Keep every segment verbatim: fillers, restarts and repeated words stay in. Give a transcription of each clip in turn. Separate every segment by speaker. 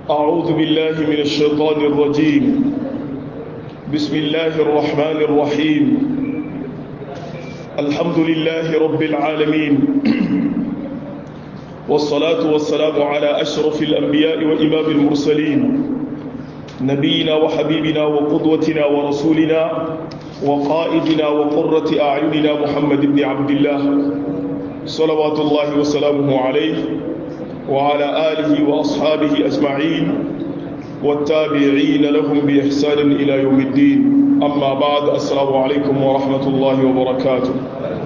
Speaker 1: أعوذ بالله من الشيطان الرجيم. بسم الله الرحمن الرحيم. الحمد لله رب العالمين، والصلاة والسلام على أشرف الأنبياء وإمام المرسلين، نبينا وحبيبنا وقدوتنا ورسولنا وقائدنا وقرة أعيننا محمد بن عبد الله صلوات الله وسلامه عليه وعلى آله وأصحابه أجمعين والتابعين لهم بإحسان إلى يوم الدين. أما بعد، السلام عليكم ورحمة الله وبركاته.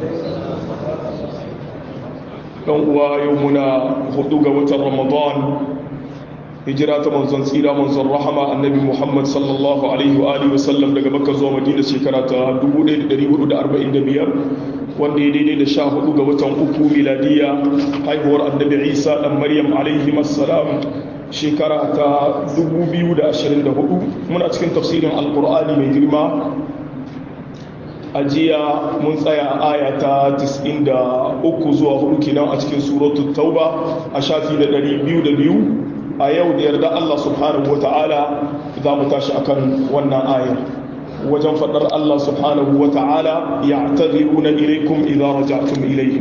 Speaker 1: يومنا خطوة رمضان، hijira ta manzon tsira manzon rahama annabi Muhammad sallallahu alaihi wa alihi wasallam daga Makka zuwa Madina shekara ta dubu ɗaya da ɗari hudu da arba'in da biyar, wanda ya daidai da sha hudu ga watan uku miladiya haihuwar annabi Isa dan Maryam alaihi assalam shekara ta dubu biyu da ashirin da hudu. Muna cikin tafsirin alqur'ani mai girma. A jiya mun tsaya a aya ta tis'in da uku zuwa hudu kenan a cikin suratul tauba a shafi da ɗari biyu da biyu. A yau da yarda Allah subhanahu wa ta'ala za mu tashi akan wannan ayar wajen faɗar Allah subhanahu wa ta'ala ya'tadhiruna ilaykum idza raja'tum ilayhim.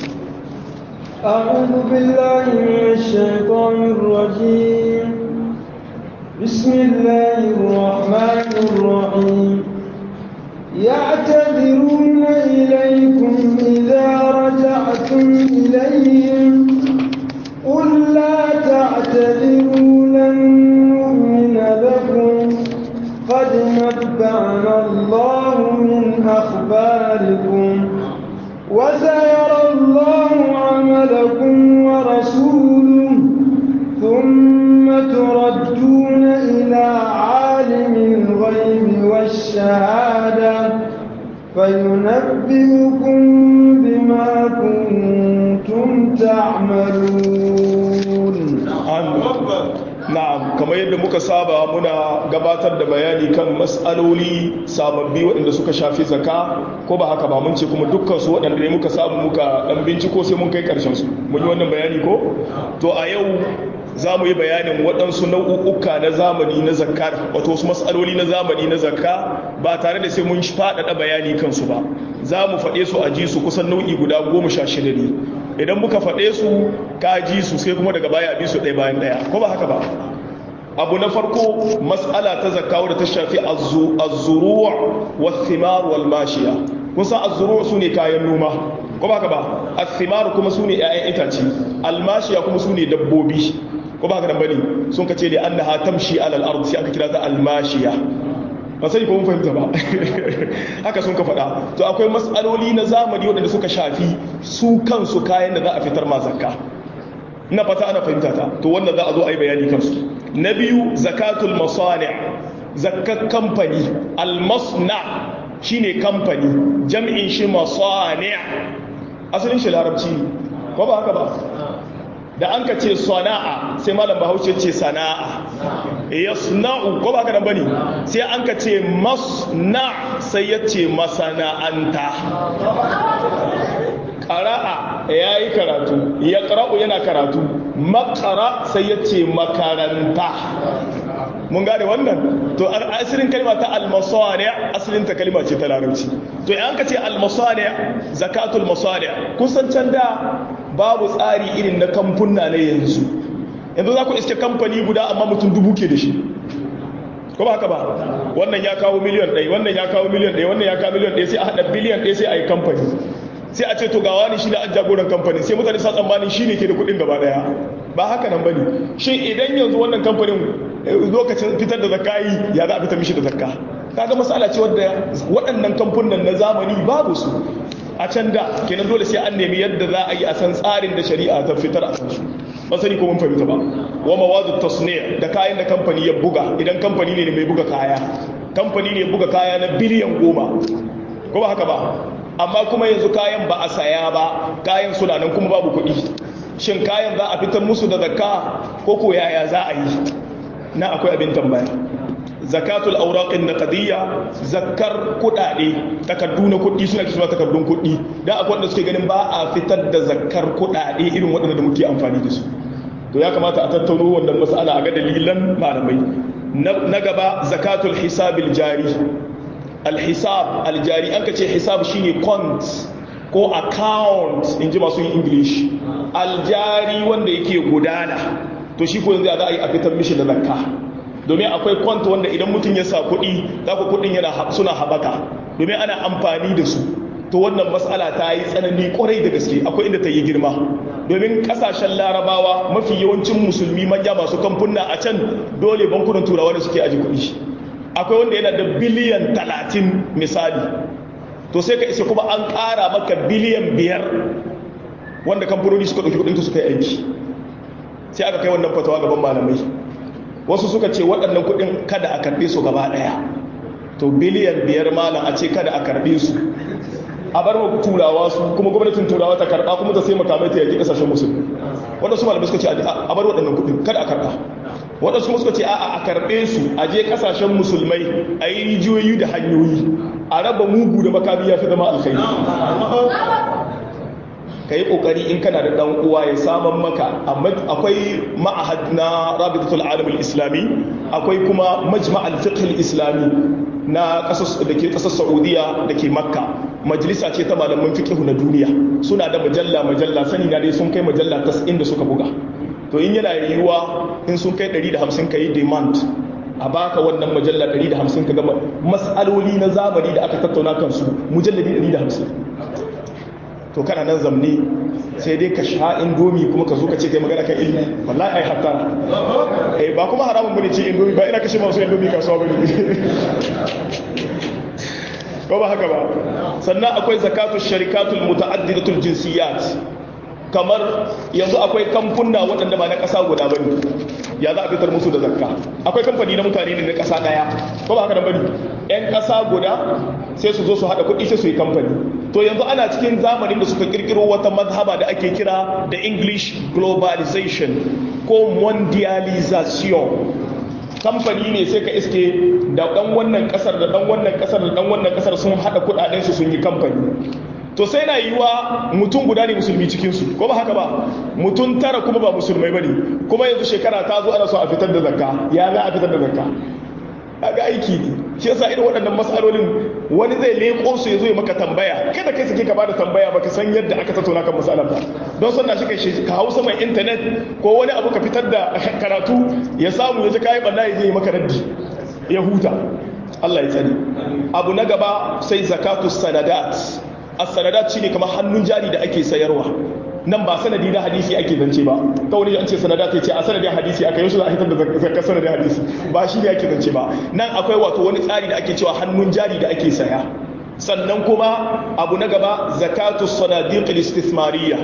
Speaker 2: أعوذ بالله من الشيطان الرجيم. بسم الله الرحمن الرحيم. يعتذرون إليكم إذا رجعتم إليهم قل لا تعتذروا لن نؤمن لكم قد نبأنا الله من أخباركم وسيرى الله عملكم ورسوله ثم تردون إلى عالم الغيب والشهادة فينبئكم بما كنتم تعملون.
Speaker 1: Na'am, kamar yadda muka saba muna gabatar da bayani kan mas'aloli sababbi waɗanda suka shafi zaka, ko ba haka ba, mun ce kuma dukkan su waɗanda ne muka samu muka ɗan binciko sai mun kai ƙarshen su. Mun yi wannan bayani ko? To a yau za mu yi bayanin waɗansu nau'uka na zamani na zakka, wato wasu mas'aloli na zamani na zakka ba tare da sai mun faɗaɗa bayani kansu ba. Za mu faɗe su a ji su kusan nau'i guda goma sha shida ne. Idan muka faɗe su ka ji su sai kuma daga baya bi su ɗaya bayan ɗaya, ko ba haka ba? Abu na farko, mas'ala ta zakka wadda ta shafi az-zuru' wath-thimar wal-mashiya. Kun san az-zuru' sune kayan noma, ko ba haka ba? Ath-thimar kuma sune ƴaƴan itace, al-mashiya kuma sune dabbobi, ko ba haka nan bane? Sun kace da annaha tamshi ala al-ard sai aka kira ta al-mashiya. Ba sai ko mun fahimta ba. Haka sun ka faɗa. To akwai mas'aloli na zamani waɗanda suka shafi su kansu kayan da za a fitar ma zakka. Ina fata ana fahimta ta. To wannan za a zo a yi bayani kansu. Na biyu, zakatul masani', zakat kamfani. Al-masna' shine kamfani, jam'in shi masani'. Asalin shi larabci ne, ko ba haka ba? Da an ka ce sana'a sai malam Bahaushe ce sana'a. Yasna'u, ko ba haka nan bane? Sai an ka ce masna' sai ya ce masana'anta. Qara'a yayi karatu, ya qara'u yana karatu, makara sai ya ce makaranta. Mun gane wannan? To asalin kalma ta al-masani' asalin ta kalma ce ta larabci. To idan ka ce al-masani' zakatul masani' kun san can da babu tsari irin na kamfuna na yanzu. Yanzu za ku iske kamfani guda amma mutum dubu ke da shi, ko ba haka ba? Wannan ya kawo miliyan ɗaya, wannan ya kawo miliyan ɗaya, wannan ya kawo miliyan ɗaya, sai a haɗa biliyan ɗaya sai a yi kamfani. Sai a ce to gawa ne shi da an jagoran kamfanin, sai mutane sa tsammanin shi ne ke da kuɗin gaba ɗaya. Ba haka nan ba ne. Shin idan yanzu wannan kamfanin lokacin fitar da zakka yi, ya za a fitar mishi da zakka? Kaga masala ce wadda waɗannan kamfunan na zamani babu su a can da, kenan dole sai an nemi yadda za a yi a san tsarin da shari'a ta fitar a san su. Ba sani ko mun fahimta ba. Wa mawadu tasni' da kayan da kamfani ya buga, idan kamfani ne mai buga kaya, kamfani ne buga kaya na biliyan goma, ko ba haka ba? Amma kuma yanzu kayan ba a saya ba, kayan suna nan kuma babu kuɗi. Shin kayan za a fitar musu da zakka ko ko yaya za a yi? Na akwai abin tambaya. Zakatul awraqin naqdiyya, zakkar kudade, takardu na kudi suna kisuwa takardun kudi. Dan akwai wanda suke ganin ba a fitar da zakkar kudade irin waɗanda da muke amfani da su. to ya kamata a tattauno wannan mas'ala a ga dalilan malamai. Na gaba zakatul hisabil jari. Al-hisab al-jari an ka ce hisab shine count ko account in ji masu yin English. Al-jari wanda yake gudana to shi ko yanzu za a yi a fitar mishi da zakka. Domin akwai kwanta wanda idan mutum ya sa kuɗi za ku kuɗin yana suna haɓaka domin ana amfani da su, to wannan matsala ta yi tsanani kwarai da gaske, akwai inda ta yi girma domin ƙasashen larabawa mafi yawancin musulmi manya masu kamfuna a can dole bankunan turawa da suke aji kuɗi. Akwai wanda yana da biliyan talatin misali, to sai ka isa kuma an ƙara maka biliyan biyar wanda kamfanoni suka ɗauki kuɗinka suka yi aiki. Sai aka kai wannan fatawa gaban malamai, wasu suka ce waɗannan kuɗin kada a karɓe su gaba ɗaya, to biliyan biyar malam a ce kada a karɓe su, a bar wa turawa su, kuma gwamnatin turawa ta karɓa kuma ta sai makamai ta yaƙi ƙasashen musulmi. waɗansu malamai suka ce a bar waɗannan kuɗin kada a karɓa, waɗansu kuma suka ce a a karɓe su a je ƙasashen musulmai a yi rijiyoyi da hanyoyi a raba mugu da makami ya fi zama alkhairi. ka yi ƙoƙari in kana da ɗan uwa ya saman maka, akwai ma'ahad na rabitatul alamul islami, akwai kuma majma'al fiqh islami na ƙasar da ke ƙasar saudiya da ke makka, majalisa ce ta malaman fiqh na duniya, suna da majalla majalla sani na dai sun kai majalla tas'in da suka buga. To in yana yiwuwa in sun kai ɗari da hamsin ka yi demand a baka wannan majalla ɗari da hamsin ka gama mas'aloli na zamani da aka tattauna kansu mujalladi ɗari da hamsin. To kana nan zamne sai dai ka sha indomi kuma ka zo ka ce kai magana kan ilimi, wallahi ai hatta eh ba kuma haramun bane ce indomi, ba ina kashe masu indomi kasuwa bane ko ba haka ba. Sannan akwai zakatu sharikatul mutaaddidatul jinsiyat, kamar yanzu akwai kamfuna waɗanda ba na ƙasa guda bane, ya za a fitar musu da zakka. Akwai kamfani na mutane ne na ƙasa ɗaya, ko ba haka nan bane, ƴan ƙasa guda sai su zo su haɗa kuɗi sai su yi kamfani. To yanzu ana cikin zamanin da suka kirkiro wata mazhaba da ake kira da English globalization ko mondialization. Kamfani ne sai ka iske da ɗan wannan ƙasar da ɗan wannan ƙasar da ɗan wannan ƙasar sun haɗa kuɗaɗensu sun yi kamfani. To sai na yiwa mutum guda ne musulmi cikinsu, ko ba haka ba, mutum tara kuma ba musulmai ba ne, kuma yanzu shekara ta zo ana so a fitar da zakka, ya za a fitar da zakka? Kaga aiki ne. Shi yasa irin waɗannan matsalolin wani zai leƙo su ya zo ya maka tambaya, kada kai sake ka bada tambaya baka san yadda aka tattauna kan matsalar ba, don sannan shi kai ka hausa mai intanet ko wani abu ka fitar da karatu ya samu ya ji kayi banna ya je maka raddi ya huta. Allah ya tsare. Abu na gaba sai zakatu sanadat. As-sanadat shine kamar hannun jari da ake sayarwa. Nan ba sanadi na hadisi ake zance ba, ta wani an ce sanadat ya ce a sanadin hadisi aka yi shi za a hitar da zakar sanadin hadisi, ba shi ne ake zance ba. Nan akwai wato wani tsari da ake cewa hannun jari da ake saya. Sannan kuma abu na gaba zakatu sanadiq al-istithmariyya.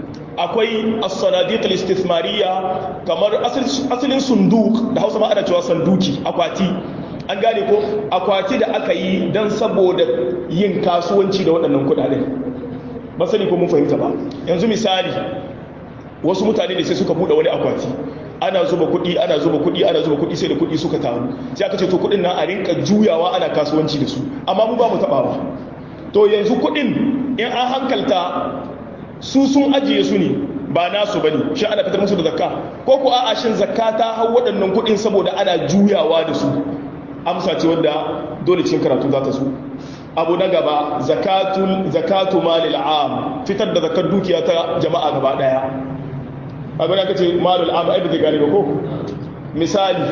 Speaker 1: Akwai as-sanadiq al-istithmariyya kamar asalin sunduk, da Hausa ma ana cewa sanduki, akwati. An gane ko akwati da aka yi don saboda yin kasuwanci da waɗannan kuɗaɗen. Ba sani ko mun fahimta ba. Yanzu misali wasu mutane ne sai suka buɗe wani akwati, ana zuba kuɗi ana zuba kuɗi ana zuba kuɗi sai da kuɗi suka taru, sai aka ce to kuɗin nan a rinka juyawa ana kasuwanci da su, amma mu ba mu taɓawa. To yanzu kuɗin in an hankalta su sun ajiye su ne ba nasu bane, shi ana fitar musu da zakka, ko ko a'a shin zakka ta hau waɗannan kuɗin saboda ana juyawa da su? Amsa ce wanda dole cikin karatu za ta so. Abu na gaba zakatul zakatu malil am, fitar da zakar dukiya ta jama'a gaba daya. Abin da kace malul am ai da gane ba ko? Misali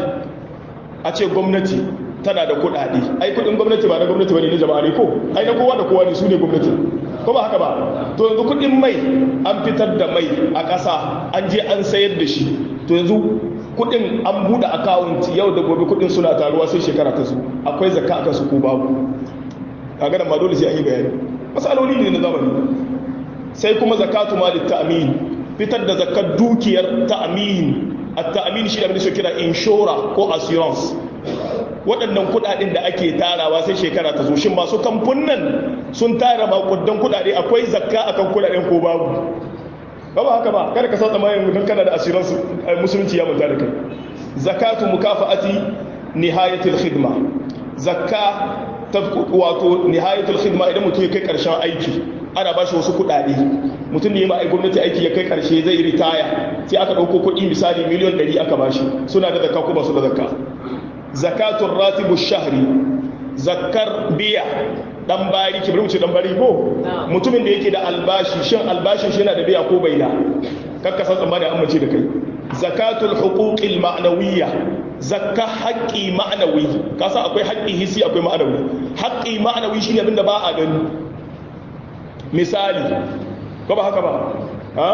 Speaker 1: a ce gwamnati tana da kuɗaɗe, ai kuɗin gwamnati ba na gwamnati bane na jama'a ne ko? Ai na kowa da kowa ne, su ne gwamnati, ko ba haka ba? To yanzu kuɗin mai an fitar da mai a ƙasa an je an sayar da shi, to yanzu kudin an bude account yau da gobe kudin suna taruwa sai shekara ta zo, akwai zakka akan su ko babu? Kaga nan ma dole sai an yi bayani, masaloli ne na zamani. Sai kuma zakatu malit ta'min, fitar da zakkar dukiyar ta'min. At-ta'min shi da abin da suke kira inshora ko assurance. Waɗannan kudaden da ake tarawa sai shekara ta zo, shin masu kamfunan sun tara makudan kudade akwai zakka akan kudaden ko babu? ba ba haka ba, kada ka san tsamayin don kana da asirin musulunci ya manta da kai. Zakatu mukafa'ati nihayatul khidma, zakka ta wato nihayatul khidma, idan mutum ya kai karshen aiki ana bashi wasu kudade mutum ne ma ai gwamnati aiki ya kai karshe zai ritaya sai aka dauko kuɗi misali miliyan ɗari aka bashi suna da zakka ko ba su da zakka zakatul ratibu shahri zakkar biya dan bari ki bari mu ce dan bari ko mutumin da yake da albashi shin albashin shi yana da biya ko bai da kakka san tsammani an mace da kai zakatul huquqil ma'nawiyya zakka haqqi ma'nawi kasa akwai haqqi hissi akwai ma'nawi haqqi ma'nawi shine abinda ba a gani misali ko ba haka ba ha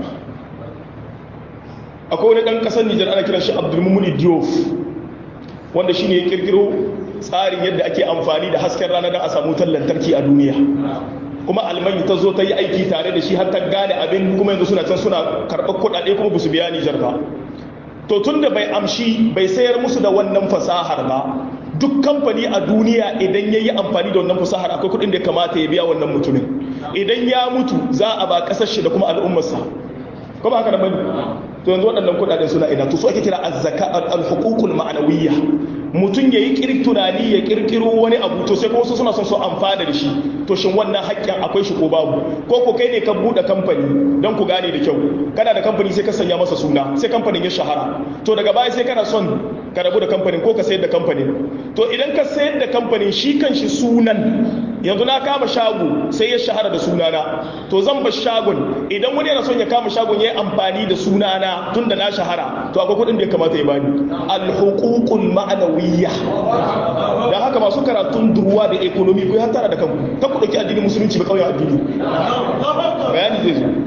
Speaker 1: akwai wani dan kasar Nijar ana kiran shi Abdul Mumin Diouf wanda shine ya kirkiro tsarin yadda ake amfani da hasken rana don a samu wutar lantarki a duniya kuma almani ta zo ta yi aiki tare da shi har ta gane abin kuma yanzu suna can suna karɓar kuɗaɗe kuma ba su biya Nijar ba to tun da bai amshi bai sayar musu da wannan fasahar ba duk kamfani a duniya idan ya yi amfani da wannan fasahar akwai kuɗin da ya kamata ya biya wannan mutumin idan ya mutu za a ba ƙasar shi da kuma al'ummarsa kuma haka da bane to yanzu waɗannan kuɗaɗen suna ina to su ake kira azzaka al-huququl ma'nawiyya mutum yayi kirk tunani ya kirkiro wani abu to sai kuma wasu suna son su amfana da shi to shin wannan haƙƙin akwai shi ko babu ko ko kai ne ka buɗe kamfani don ku gane da kyau kana da kamfani sai ka sanya masa suna sai kamfanin ya shahara to daga baya sai kana son ka rabu da kamfanin ko ka sayar da kamfanin to idan ka sayar da kamfanin shi kan shi sunan yanzu na kama shago sai ya shahara da sunana to zan bar shagon idan wani yana son ya kama shagon ya yi amfani da sunana tun da na shahara to akwai kudin da ya kamata ya bani alhuququl ma'nawiyya dan haka masu karatun duruwa da economy ko har tara da kanku ta ku dauki addinin musulunci ba kawai addini bayani zai zo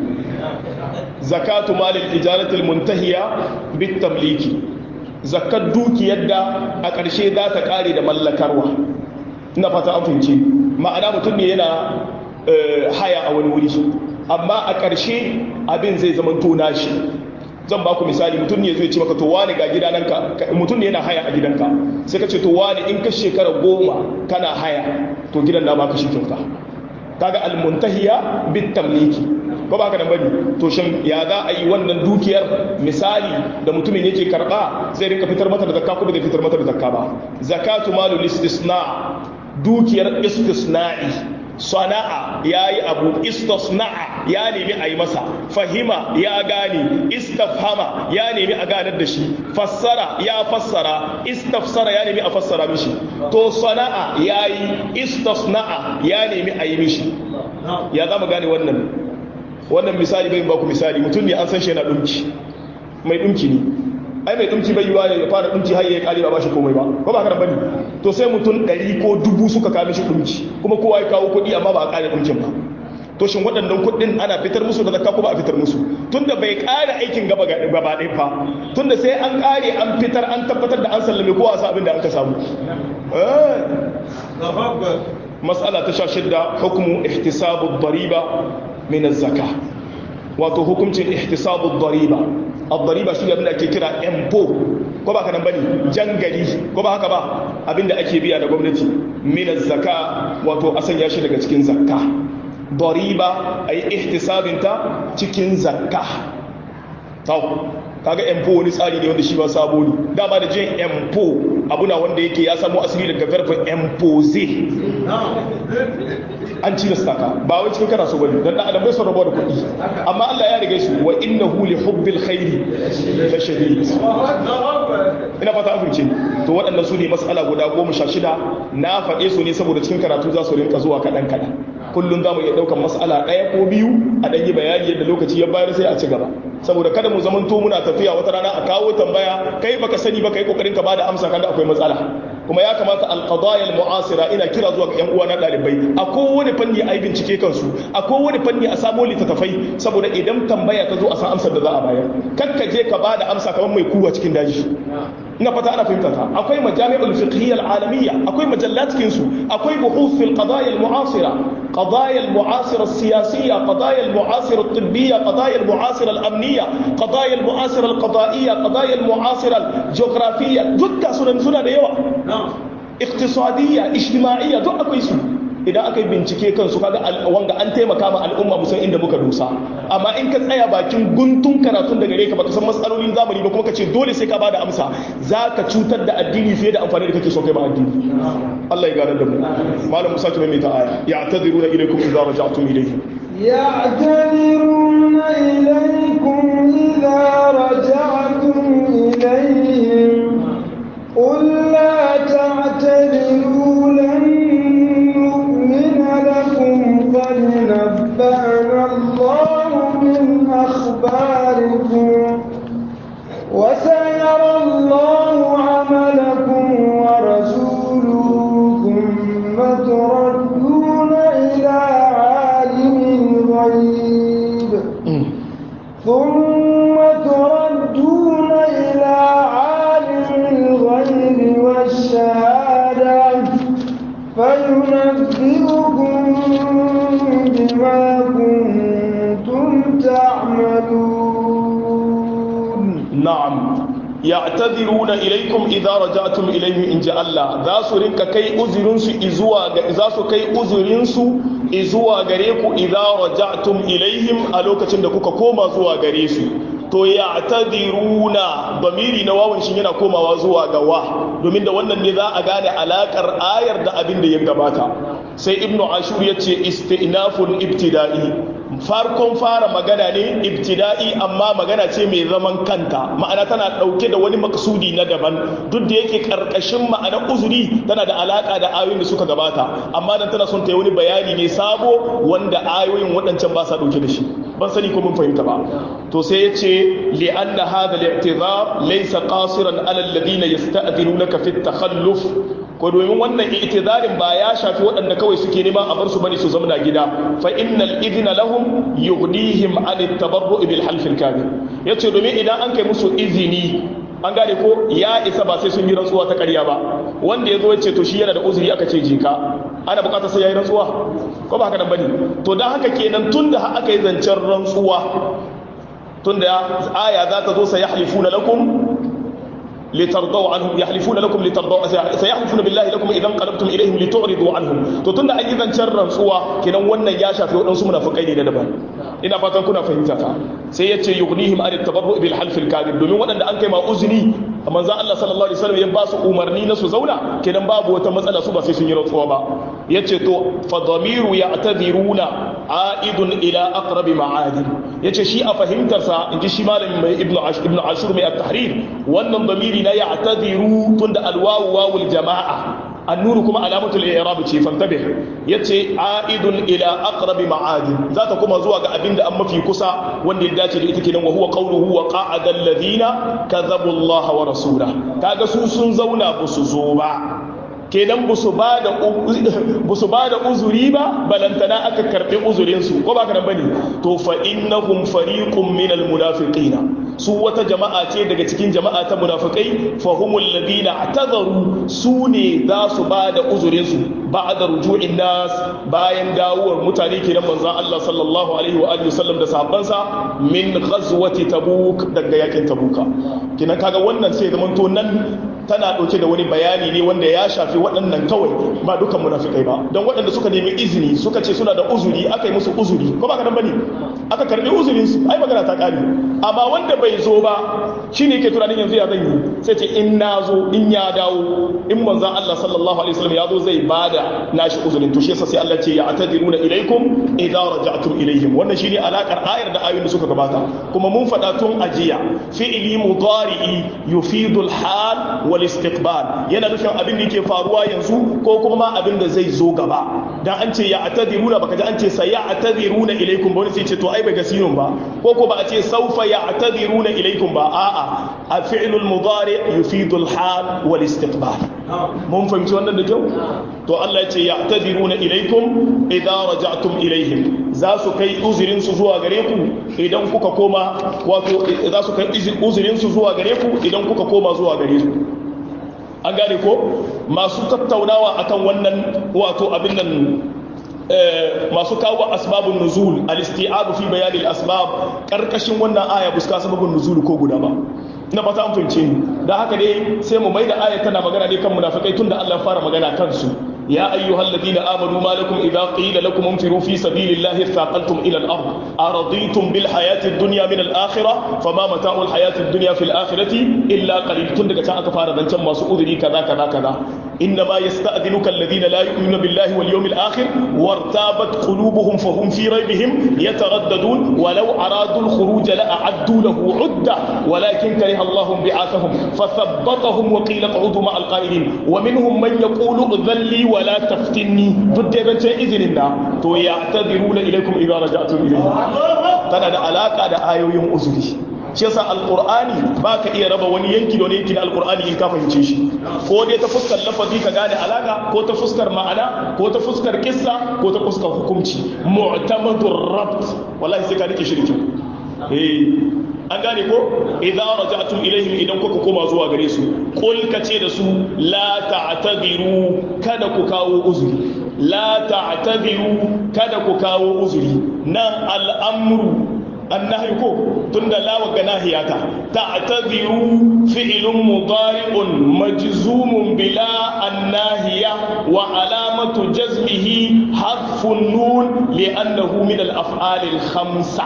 Speaker 1: zakatu malil ijarati almuntahiya bit tamliki zakat dukiyar da a ƙarshe za ta kare da mallakarwa ina fata an fahimci ma'ana mutum ne yana haya a wani wuri amma a ƙarshe abin zai zama tona shi zan ba ku misali mutum ne zai ce maka to wani ga gidananka mutum ne yana haya a gidanka sai ka ce to wani in ka shekara goma kana haya to gidan na baka shi kyauta kaga almuntahiya bit tamliki ko ba ka nan bane to shin ya za a yi wannan dukiyar misali da mutumin yake karba zai rinka fitar mata da zakka ko bai fitar mata da zakka ba zakatu malul istisna dukiyar istisna'i sana'a ya yi abu istisna'a ya nemi a yi masa fahima ya gane istafhama ya nemi a ganar da shi fassara ya fassara istafsara ya nemi a fassara mishi to sana'a ya yi istisna'a ya nemi a yi mishi ya za mu gane wannan wannan misali bai ba ku misali mutum ne an san shi yana dumki mai dumki ne ai mai dumki bai yiwa ya fara dumki har ya kare ba shi komai ba ko ba ka bane to sai mutum ɗari ko dubu suka kawo mishi dumki kuma kowa ya kawo kuɗi amma ba a kare dumkin ba to shin waɗannan kuɗin ana fitar musu da zakka ko ba a fitar musu tunda bai kare aikin gaba gaba ɗaya fa tunda sai an kare an fitar an tabbatar da an sallame kowa sa abin da an ka samu mas'ala ta sha shidda hukmu ihtisabu ad-dariba min az-zakah wato hukuncin ihtisabu ad-dariba ad-dariba shi abin da ake kira empo ko ba ka nan bane jangali ko ba haka ba abinda ake biya da gwamnati min az-zakah wato a sanya shi daga cikin zakka dariba ay ihtisabin ta cikin zakka to kaga empo wani tsari ne wanda shi ba sabo ne dama da jin empo abuna wanda yake ya samu asali daga verb impose an ci da ka ba wai cikin kana so bane dan adam bai so rabo da kuɗi amma Allah ya riga shi wa innahu li hubbil khairi la shadid ina fata an fice to waɗannan su ne mas'ala guda goma sha shida na faɗe su ne saboda cikin karatu za su rinka zuwa kaɗan kaɗan kullum za mu iya ɗaukar mas'ala ɗaya ko biyu a ɗan yi bayani yadda lokaci ya bayar sai a ci gaba saboda kada mu zamanto muna tafiya wata rana a kawo tambaya kai baka sani ba kai kokarin ka bada amsa kaga akwai matsala kuma ya kamata al-qadaya al-mu'asira ina kira zuwa ga yan uwa na dalibai a kowane fanni a yi bincike kansu a kowane fanni a samo littattafai saboda idan tambaya ta zo a san amsar da za a bayar kar ka je ka bada amsa kamar mai kuwa cikin daji ina fata ana fahimta ta akwai majami'ul fiqhiyya al-alamiyya akwai majallat cikin su akwai buhuth fil qadaya al-mu'asira qadaya al-mu'asira as-siyasiyya qadaya al-mu'asira at-tibbiyya qadaya al-mu'asira al-amniyya qadaya al-mu'asira al-qada'iyya qadaya al-mu'asira al-jughrafiyya dukkan sunan suna da yawa iqtisadiyya ijtima'iyya duk akwai su idan aka yi bincike kansu kaga wanga an taimaka ma al'umma musan inda muka dosa amma in ka tsaya bakin guntun karatun da gare ka baka san matsalolin zamani ba kuma ka ce dole sai ka bada amsa za ka cutar da addini fiye da amfani da kake so kai ba addini Allah ya gane da mu malam Musa ki mai ta aya ya'tadiruna ilaykum idza raja'tum ilayhim
Speaker 2: يعتذرون إليكم إذا رجعتم إليهم قل لا تعتذروا لن نؤمن لكم قد نبأنا الله من أخباركم وسيرى الله عملكم ورسوله ثم تردون إلى عالم الغيب ثم تردون إلى عالم الغيب والشهادة فينبئكم بما كنتم تعملون.
Speaker 1: نعم يعتذرون إليكم إذا رجعتم إليه إن جاء الله ذا سرنك كي أزرنس إزوا ذا كي أزرنس إزوا غريكو إذا رجعتم إليهم ألوك تندكوك كوما زوا غريسو to ya tadiruna damiri na wawan shi yana komawa zuwa ga wa domin da wannan ne za a gane alakar ayar da abin da ya gabata sai ibnu ashur yace istinafun ibtida'i farkon fara magana ne ibtida'i amma magana ce mai zaman kanta ma'ana tana dauke da wani maksudi na daban duk da yake karkashin ma'anar uzuri tana da alaka da ayoyin da suka gabata amma dan tana son ta yi wani bayani ne sabo wanda ayoyin waɗancan ba sa dauke da shi ban sani ko mun fahimta ba to sai yace li'anna hadha al-i'tizar laysa qasiran ala alladhina yasta'dhinunaka fi at-takhalluf ko domin wannan i'tizarin ba ya shafi waɗanda kawai suke neman a bar su bane su zama gida fa innal idhna lahum yughnihim an at-tabarru' bil half al-kadhib yace domin idan an kai musu izini an gane ko ya isa ba sai sun yi rantsuwa ta ƙarya ba wanda yazo yace to shi yana da uzuri aka ce jika ana bukatar sai yayi rantsuwa ko ba haka nan bane to dan haka kenan tunda aka yi zancen rantsuwa tunda aya za ta zo sai yahlifuna lakum litardaw anhum yahlifuna lakum litardaw sayahlifuna billahi lakum idan qalabtum ilayhim litu'ridu anhum to tunda an yi zancen rantsuwa kenan wannan ya shafi wadansu munafikai ne daban ina fatan kuna fahimta ta sai yace yughnihim an at-tabarru' bil half al-kadhib domin wadanda an kai ma uzuni manzo Allah sallallahu alaihi wasallam ya ba su umarni na su zauna kenan babu wata matsala su ba sai sun yi rantsuwa ba yace to fa dhamiru ya'tadhiruna a'idun ila aqrabi ma'adin yace shi a fahimtar sa inji shi malamin mai ibnu ashur ibnu ashur mai at-tahrir wannan dhamiri na ya'tadhiru tunda al-wawu wawul jama'a annuru kuma alamatul i'rab ce fantabih yace a'idun ila aqrabi ma'adin zata kuma zuwa ga abinda an mafi kusa wanda ya dace da ita kenan wa huwa qawluhu wa qa'ada alladhina kadhabu Allah wa rasulahu kaga su sun zauna ba su zo ba kenan busu ba da busu ba da uzuri ba balantana aka karbi uzurin su ko ba ka nan bane to fa innahum fariqun minal munafiqina su wata jama'a ce daga cikin jama'a ta munafikai fa humul ladina atadharu su ne za su ba da uzurin su ba'da ruju'in nas bayan dawowar mutane kenan manzon Allah sallallahu alaihi wa alihi wasallam da sahabbansa min ghazwati tabuk daga yakin tabuka kenan kaga wannan sai zaman to nan tana dauke da wani bayani ne wanda ya shafi waɗannan kawai ba dukan munafikai ba don waɗanda suka nemi izini suka ce suna da uzuri aka yi musu uzuri ko ba ka nan bane aka karbi uzurin su ai magana ta kare amma wanda bai zo ba shine yake tunanin yanzu ya zan yi sai ce in na zo in ya dawo in manzon Allah sallallahu alaihi wasallam ya zo zai bada nashi uzurin to shi yasa sai Allah ce ya atadiruna ilaikum idza raja'tum ilaihim wannan shine alakar ayar da ayoyin da suka gabata kuma mun faɗa tun ajiya fi'li mudari'i yufidu al-hal wal istiqbal yana nufin abin da yake faruwa yanzu ko kuma ma abin da zai zo gaba dan an ce ya atadiruna baka ji an ce sai ya atadiruna ilaikum ba wani sai ce to ai bai gasirun ba ko ko ba a ce saufa ya atadiruna ilaikum ba a'a al-fi'l al-mudari yufidu al-hal wal istiqbal mun fahimci wannan da kyau to Allah ya ce ya atadiruna ilaikum idza raja'tum ilaihim za su kai uzurin su zuwa gare ku idan kuka koma wato za su kai uzurin su zuwa gare ku idan kuka koma zuwa gare su an gane ko masu tattaunawa akan wannan wato abin nan masu kawo asbabun nuzul al-isti'ab fi bayan al-asbab karkashin wannan aya buska sababun nuzul ko guda ba ina fata an fahimce ni dan haka dai sai mu maida aya tana magana ne kan munafikai tunda Allah ya fara magana kansu ya ayyuhal ladina amanu ma lakum idha qila lakum infiru fi sabilillahi thaqaltum ila al-ard araditum bil hayati ad-dunya min al-akhirah fama mata'u al-hayati ad-dunya fil akhirati illa qalil tun daga can aka fara zancen masu uduri kaza kaza kaza إنما يستأذنك الذين لا يؤمنون بالله واليوم الآخر وارتابت قلوبهم فهم في ريبهم يترددون ولو أرادوا الخروج لأعدوا له عدة ولكن كره الله بعاثهم فثبطهم وقيل اقعدوا مع القائلين ومنهم من يقول ائذن لي ولا تفتني ضد إذن الله تو يعتذرون إليكم إذا رجعتم إليهم تنا da alaka da ayoyin uzuri shi yasa alqur'ani baka iya raba wani yanki da wani yanki na alqur'ani in ka fahimce shi ko dai ta fuskar lafazi ka gane alaka ko ta fuskar ma'ana ko ta fuskar kissa ko ta fuskar hukunci mu'tamadur rabt wallahi sai ka rike shirkin eh an gane ko idza raja'tum ilaihim idan kuka koma zuwa gare su qul kace da su la ta'tadiru kada ku kawo uzuri la ta'tadiru kada ku kawo uzuri nan al'amru النهي كو تند لا وغناهياتا تعتذروا فعل مضارع مجزوم بلا الناهية وعلامة جزمه حذف النون لأنه من الأفعال الخمسة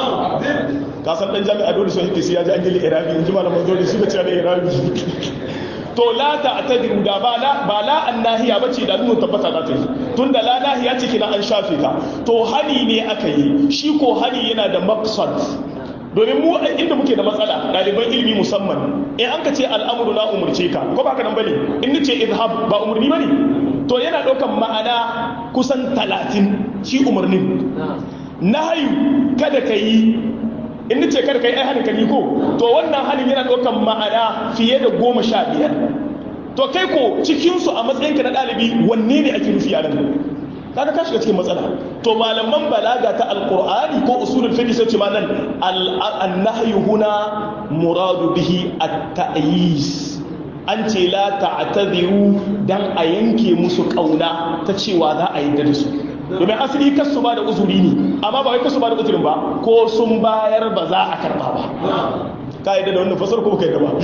Speaker 1: كاسم دان جامع دول سو هيك سي ياجي انجلي ايرابي انجي مالام دول سي كتي ايرابي to la ta'tadiru da ba la ba la annahiya bace da nuna tabbata za ta yi tunda la nahiya ce kina an shafe ta to hani ne aka yi shi ko hani yana da maqsad domin mu inda muke da matsala ɗaliban ilimi musamman in an ka ce al'amuru na umurce ka ko ba ka nan bane in nace izhab ba umurni bane to yana ɗaukan ma'ana kusan talatin shi umurnin nahayu kada ka yi in nace kada kai ai hanin ka ni ko to wannan hanin yana ɗaukan ma'ana fiye da goma sha biyar to kai ko cikin su a matsayin ka na ɗalibi wanne ne ake nufi a nan kaga ka shiga cikin matsala to malaman balaga ta alqur'ani ko usulul fiqh sai ce ma nan an-nahyu huna muradu bihi at-ta'yis an ce la ta'tadiru dan a yanke musu kauna ta cewa za a yi da su domin asali kasu ba da uzuri ne amma ba wai kasu ba da uzurin ba ko sun bayar ba za a karba ba ka yi da wannan fasar ko kai da ba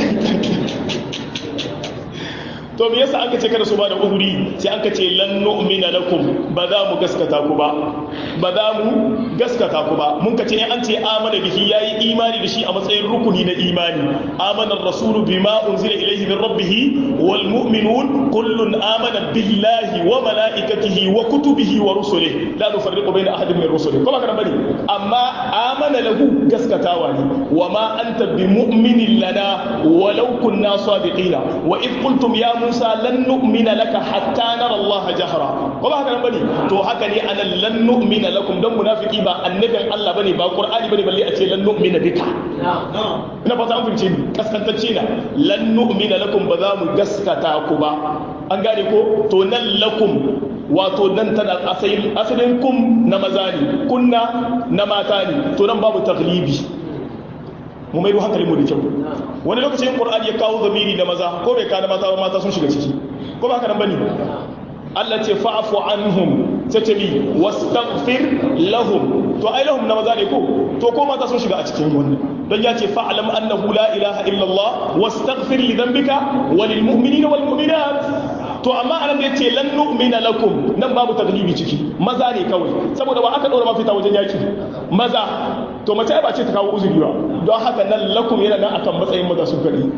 Speaker 1: to me yasa aka ce kada su ba da uzuri sai aka ce lan nu'mina lakum ba za mu gaskata ku ba ba za mu gaskata ku ba mun ka ce an ce amana bihi yayi imani da shi a matsayin rukuni na imani amana ar-rasulu bima unzila ilayhi min rabbih wal mu'minun kullun amana billahi wa malaikatihi wa kutubihi wa rusulihi la nufarriqu bayna ahadin min rusulihi kuma kana bari amma amana lahu gaskatawa ne wa ma anta bi mu'minin lana walau kunna sadiqina wa id qultum ya Musa lan nu'mina laka hatta nara Allah jahra ko ba haka nan bane to haka ne anan lan nu'mina lakum dan munafiki ba annabin Allah bane ba Qur'ani bane balle a ce lan nu'mina bika ina fata an fince ni kaskantacce na lan nu'mina lakum ba za mu gaskata ku ba an gane ko to nan lakum wato nan tana asalin asalin kum na maza ne kunna na mata ne to nan babu taglibi mu mai hankalin mu da kyau wani lokacin Qur'ani ya kawo zamiri da maza ko bai kana mata ba mata sun shiga ciki ko ba haka nan bane Allah ce fa'fu anhum tatbi wastaghfir lahum to ai lahum na maza ne ko to ko mata sun shiga a cikin wannan dan ya ce fa'lam annahu la ilaha illa Allah wastaghfir li dhanbika walil mu'minina wal mu'minat to amma anan da yace lan nu'mina lakum nan babu taglibi ciki maza ne kawai saboda ba aka dora mafita wajen yaki maza to mace ba ce ta kawo uzuri ba don haka nan lakum yana nan akan matsayin maza sun kadi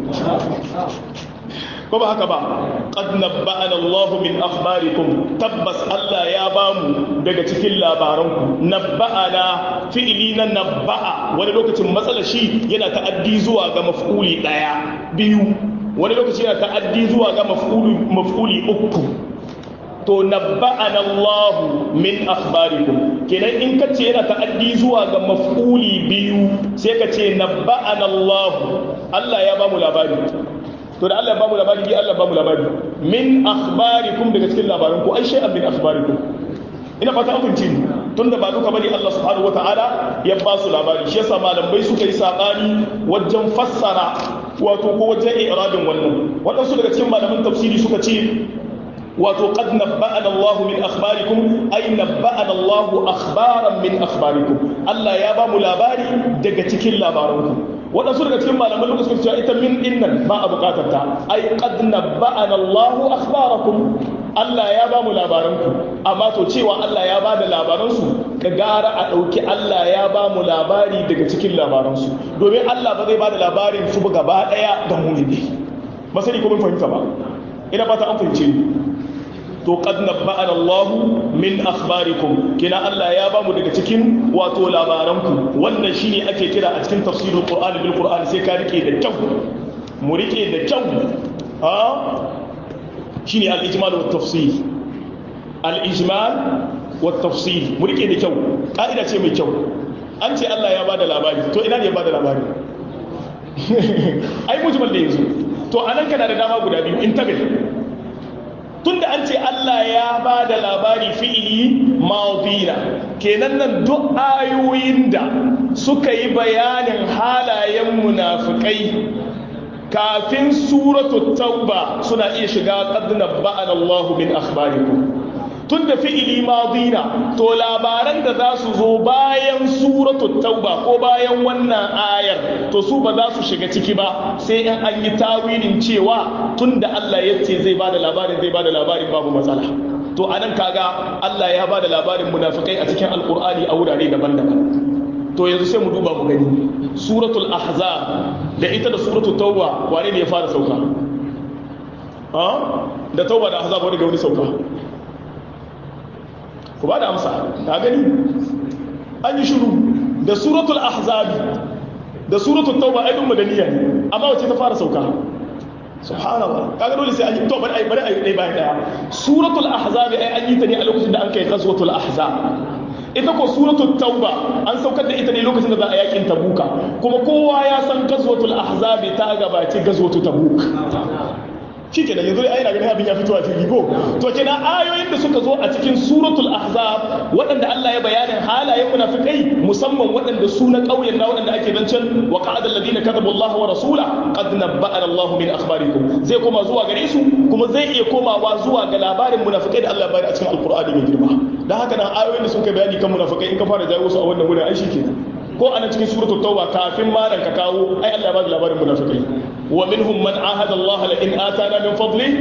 Speaker 1: ko ba haka ba qad nabba'ana Allahu min akhbarikum tabbas Allah ya bamu daga cikin labaranku nabba'ana fi'li na nabba'a wani lokacin matsala shi yana ta'addi zuwa ga maf'uli daya biyu wani lokaci yana ta'addi zuwa ga maf'uli maf'uli uku to nabba'ana Allah min akhbarikum kenan in kace yana ta'addi zuwa ga maf'uli biyu sai kace nabba'ana Allah Allah ya bamu labari to da Allah ya bamu labari bi Allah ya bamu labari min akhbarikum daga cikin labaran ku ai shay'an min akhbarikum ina fata an fahimci tunda ba duka bane Allah subhanahu wataala ya ba su labari shi yasa malamai suka yi sabani wajen fassara wato ko wajen i'rabin wannan wadansu daga cikin malaman tafsiri suka ce wato qad nabba'ana Allah min akhbarikum ay nabba'ana Allah akhbaran min akhbarikum Allah ya ba mu labari daga cikin labaranku wadansu daga cikin malaman lokacin suka ce ita min dinnan ba a bukatar ta ay qad nabba'ana Allah akhbarakum Allah ya ba mu labaranku amma to cewa Allah ya ba da labaransu ka gara a ɗauki Allah ya ba mu labari daga cikin labaransu domin Allah ba zai ba da labarin su ba gaba ɗaya ga mumini ba sani ko mun fahimta ba ina ba ta an fahimce ni to qad nabba'ana Allahu min akhbarikum kina Allah ya ba mu daga cikin wato labaranku wannan shine ake kira a cikin tafsirul Qur'an bil Qur'an sai ka rike da kyau mu rike da kyau ha shine al-ijmal wa tafsil al-ijmal wa tafsil mu rike da kyau ka'ida ce mai kyau an ce Allah ya bada labari to ina ne ya bada labari ai mujmal da yanzu to anan kana da dama guda biyu in tabe tunda an ce Allah ya bada labari fi'ili madina kenan nan duk ayoyin da suka yi bayanin halayen munafikai kafin suratu tauba suna iya shiga qad nabba'ana Allahu min akhbarikum tunda fi'ili madina to labaran da za su zo bayan suratu tauba ko bayan wannan ayar to su ba za su shiga ciki ba sai in an yi tawilin cewa tunda Allah ya ce zai bada labarin zai bada labarin babu matsala to anan kaga Allah ya bada labarin munafikai a cikin alqur'ani a wurare daban-daban to yanzu sai mu duba mu gani suratul ahzab da ita da suratul tauba wane ne ya fara sauka ha da tauba da ahzab wani ga wani sauka ku ba da amsa ka gani an yi shiru da suratul ahzab da suratul tauba ai dun madaniya ne amma wace ta fara sauka subhanallah kaga dole sai an yi to bari ai bari ai dai bayan daya suratul ahzab ai an yi ta ne a lokacin da an kai ghazwatul ahzab ita ko suratul tauba an saukar da ita ne lokacin da za a yakin tabuka kuma kowa ya san gazwatul ahzab ta gabaci gazwatul tabuk shi kenan yanzu ai ina ganin abin ya fito a fili ko to kenan ayoyin da suka zo a cikin suratul ahzab waɗanda Allah ya bayanin halayen munafikai musamman waɗanda su na ƙauyen na waɗanda ake zancen wa qa'ada alladhina kadhabu Allah wa rasula qad nabba'ana Allah min akhbarikum zai koma zuwa gare su kuma zai iya komawa zuwa ga labarin munafikai da Allah ya bayar a cikin alqur'ani mai girma dan haka nan ayoyin da suka bayani kan munafikai in ka fara jawo su a wannan wurin ai shikenan ko ana cikin suratul tauba kafin ma ranka kawo ai Allah ya ba da labarin munafikai ومنهم من عاهد الله لئن آتانا من فضله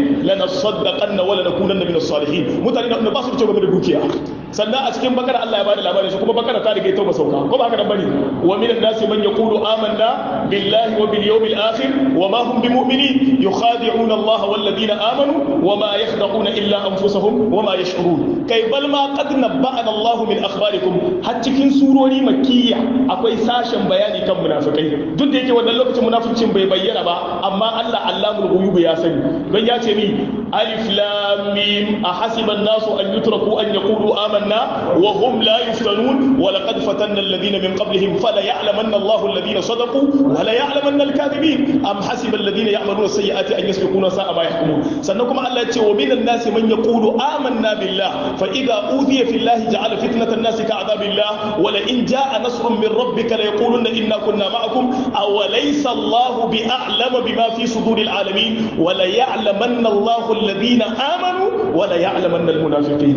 Speaker 1: لنصدقن ولنكونن من الصالحين mutane da ba su cewa game da dukiya sannan a cikin bakara Allah ya bada labarin su kuma bakara ta riga ita ba sauka ko ba haka nan bane wa minan nasi man yaqulu amanna billahi wa bil yawmil akhir wa ma hum bimu'minin yukhadi'una Allah wal ladina amanu wa ma yakhda'una illa anfusahum wa ma yash'urun kai bal ma qad nabba'ana Allah min akhbarikum har cikin surori makkiya akwai sashen bayani kan munafikai duk da yake wannan lokacin munafincin bai bayyana ba amma Allah allamul ghuyub ya sani don ya ce ni alif lam mim ahasiban nasu an yutraku an yaqulu amanna wa hum la yuftanun wa laqad fatanna alladhina min qablihim fala ya'lamanna Allahu alladhina sadaqu wa la ya'lamanna al-kadhibin am hasiba alladhina ya'maluna sayyi'ati an yasbiquna sa'a ma yahkumun sannan kuma Allah ya ce wa minan nasi man yaqulu amanna billah fa idha udhiya fillahi ja'ala fitnatan nasi ka'adabillah wa la in ja'a nasrun min rabbika la yaquluna inna kunna ma'akum aw laysa Allahu bi'a'lam بما في صدور العالمين ولا يعلمن الله الذين آمنوا ولا يعلمن المنافقين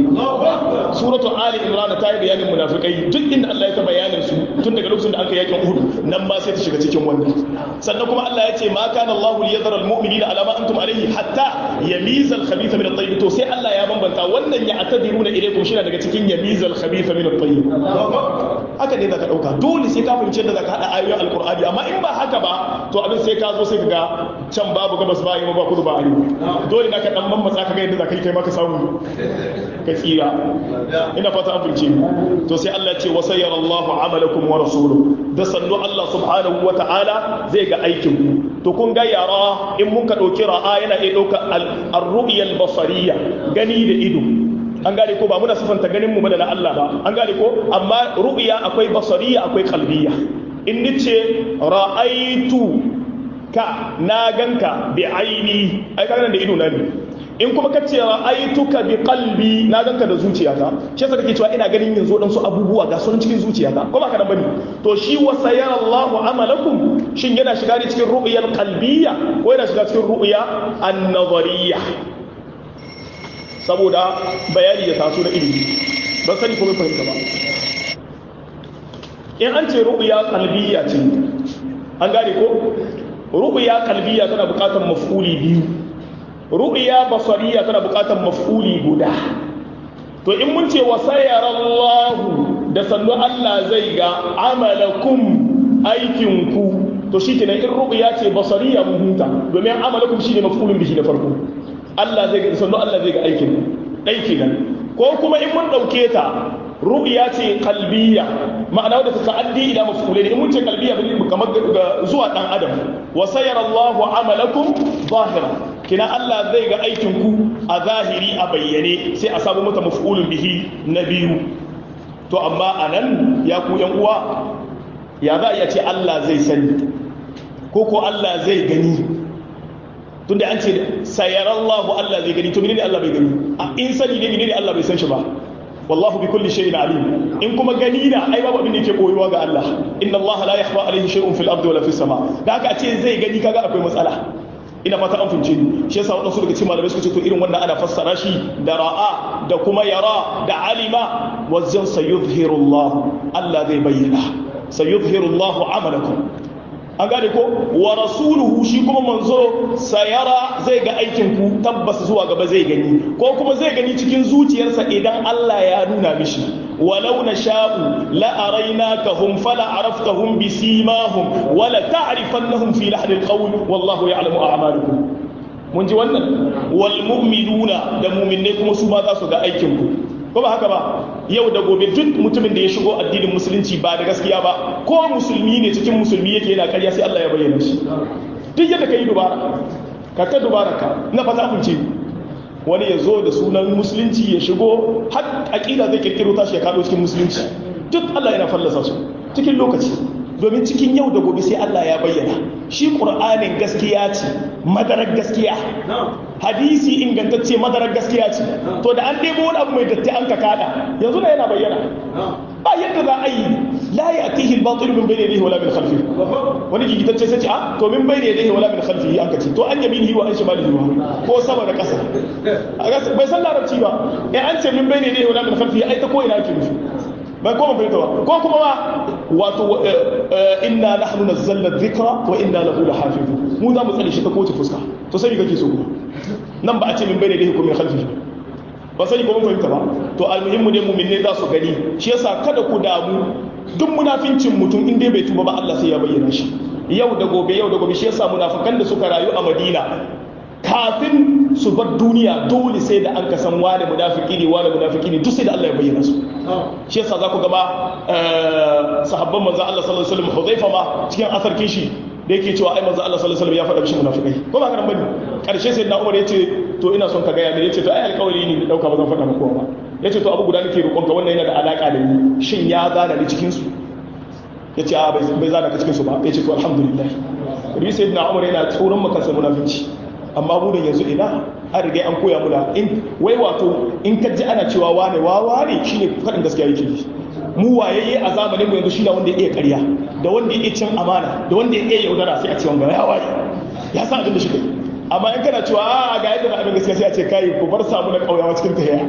Speaker 1: سورة آل عمران تاي بيان المنافقين duk inda Allah ya ta bayanin su tun daga lokacin da aka yakin Uhud nan ma sai ta shiga cikin wannan sannan kuma Allah ya ce ma kana Allah liyadhara almu'minina ala ma antum alayhi hatta yamiza al-khabitha min at-tayyib to sai Allah ya bambanta wannan ya atadiruna ilaykum shi daga cikin yamiza al-khabitha min at-tayyib haka ne zaka dauka dole sai ka fahimci da zaka hada ayoyin alqur'ani amma in ba haka ba to abin sai ka zo sai ga can babu gabas ba yi ba kudu ba arewa dole na ka dan mammatsa ka ga yadda zaka yi kai maka samu ka tsira ina fata an furce to sai Allah ya ce wa sayyara Allahu amalakum wa rasuluhu da sannu Allah subhanahu wa ta'ala zai ga aikin ku to kun ga yara in mun ka dauki ra'a yana iya dauka ar-ru'ya al-basariyya gani da ido an gane ko ba muna sifanta ganin mu ba da Allah ba an gane ko amma ru'ya akwai basariyya akwai qalbiyya in nace ra'aitu ka na ganka bi aini ai kaga da ido na ne in kuma kace ra'aituka bi qalbi na ganka da zuciyata shi yasa kake cewa ina ganin yanzu dan su abubuwa ga sunan cikin zuciyata ko ba ka dan bane to shi wa sayara Allahu amalakum shin yana shiga ne cikin ru'yal qalbiyya ko yana shiga cikin ru'ya an-nazariyya saboda bayani ya taso da ilimi ban sani ko mun fahimta ba in an ce ru'ya qalbiyya ce an gane ko ru'ya qalbiyya tana buƙatar maf'uli biyu ru'ya basariya tana buƙatar maf'uli guda to in mun ce wa sayarallahu da sannu Allah zai ga amalakum aikinku to shikenan in ru'ya ce basariya mun huta domin amalakum shine maf'ulun bihi da farko Allah zai ga sannu Allah zai ga aikin dai kenan ko kuma in mun dauke ta ru'ya ce qalbiyya ma'ana wadda ta ta'addi ila maf'ulain in mun ce qalbiyya bin kamar zuwa dan adam wa sayarallahu amalakum zahira kina Allah zai ga aikin ku a zahiri a bayyane sai a samu mata maf'ulun bihi na biyu to amma anan ya ku yan uwa ya za a iya ce Allah zai sani ko ko Allah zai gani tunda an ce sayarallahu Allah zai gani to menene Allah bai gani in sani ne menene Allah bai san shi ba wallahu bi kulli shay'in alim in kuma gani na ai babu abin da yake koyuwa ga Allah inna Allah la yakhfa alayhi shay'un fil ardi wala fis sama da haka a ce zai gani kaga akwai matsala ina fata an fince ni shi yasa wadansu daga cikin malamai suka ce to irin wannan ana fassara shi da ra'a da kuma yara da alima wazan sayuzhiru Allah Allah zai bayyana sayuzhiru Allah amalakum an gane ko wa rasuluhu shi kuma manzo sayara zai ga aikin ku tabbas zuwa gaba zai gani ko kuma zai gani cikin zuciyarsa idan Allah ya nuna mishi walau nasha'u la araynakahum fala araftahum bisimahum wala ta'rifannahum fi lahnil qawl wallahu ya'lamu a'malakum mun ji wannan wal mu'minuna da mu'minai kuma su ma za su ga aikin ku ko ba haka ba yau da gobe duk mutumin da ya shigo addinin musulunci ba da gaskiya ba ko musulmi ne cikin musulmi yake yana ƙarya sai Allah ya bayyana shi duk yadda ka yi dubara ka ta dubara ka na fata kun ce wani ya zo da sunan musulunci ya shigo har aƙida zai kirkiro tashi ya kaɗo cikin musulunci duk Allah yana fallasa su cikin lokaci domin cikin yau da gobe sai Allah ya bayyana shi ƙur'anin gaskiya ce madarar gaskiya hadisi ingantacce madarar gaskiya ce to da an ɗebo wani abu mai datti an ka kada yanzu da yana bayyana ba yadda za a yi la ya atihi al-batil min bayni yadayhi wala min khalfihi wani gigitacce sai ce a to min bayni yadayhi wala min khalfihi an ka ce to an yaminihi wa an shimalihi wa ko sama da ƙasa bai san larabci ba eh an ce min bayni yadayhi wala min khalfihi ai ta ko ina ake nufi bai koma fahimta ba ko kuma ba wato inna nahnu nazzalna dhikra wa inna lahu lahafizun mu za mu tsare shi ta kowace fuska to sai kake so kuma nan ba a ce min bai da ko min khalfi ba sai ko mun fahimta ba to almuhimmu ne mu'minne za su gani shi yasa kada ku damu duk munafincin mutum in dai bai tuba ba Allah sai ya bayyana shi yau da gobe yau da gobe shi yasa munafikan da suka rayu a Madina kafin su bar duniya dole sai da an ka san wani munafiki ne wani munafiki ne duk sai da Allah ya bayyana su shi yasa za ku gaba sahabban manzo Allah sallallahu alaihi wasallam Hudhaifa ma cikin asarkin shi da yake cewa ai manzo Allah sallallahu alaihi wasallam ya faɗa mishi munafikai ko ba karan bane karshe sai na Umar yace to ina son ka ga ya yace to ai alƙawari ne da dauka ba zan faɗa maka ba yace to abu guda nake roƙon ka wannan yana da alaka da ni shin ya zana ni cikin su yace a bai bai zana ka cikin su ba yace to alhamdulillah Rabi sayyidina Umar yana tsoron maka sai munafici amma mu da yanzu ina an riga an koya muna in wai wato in ka ji ana cewa wane wawa ne shine faɗin gaskiya yake yi mu wayayye a zamanin mu yanzu shi da wanda ya iya ƙarya da wanda ya iya cin amana da wanda ya iya yaudara sai a ce wanga ya waye ya san abin da shi kai amma in kana cewa a ga yadda na abin gaskiya sai a ce kai ku bar samu na ƙauyawa cikin tahiya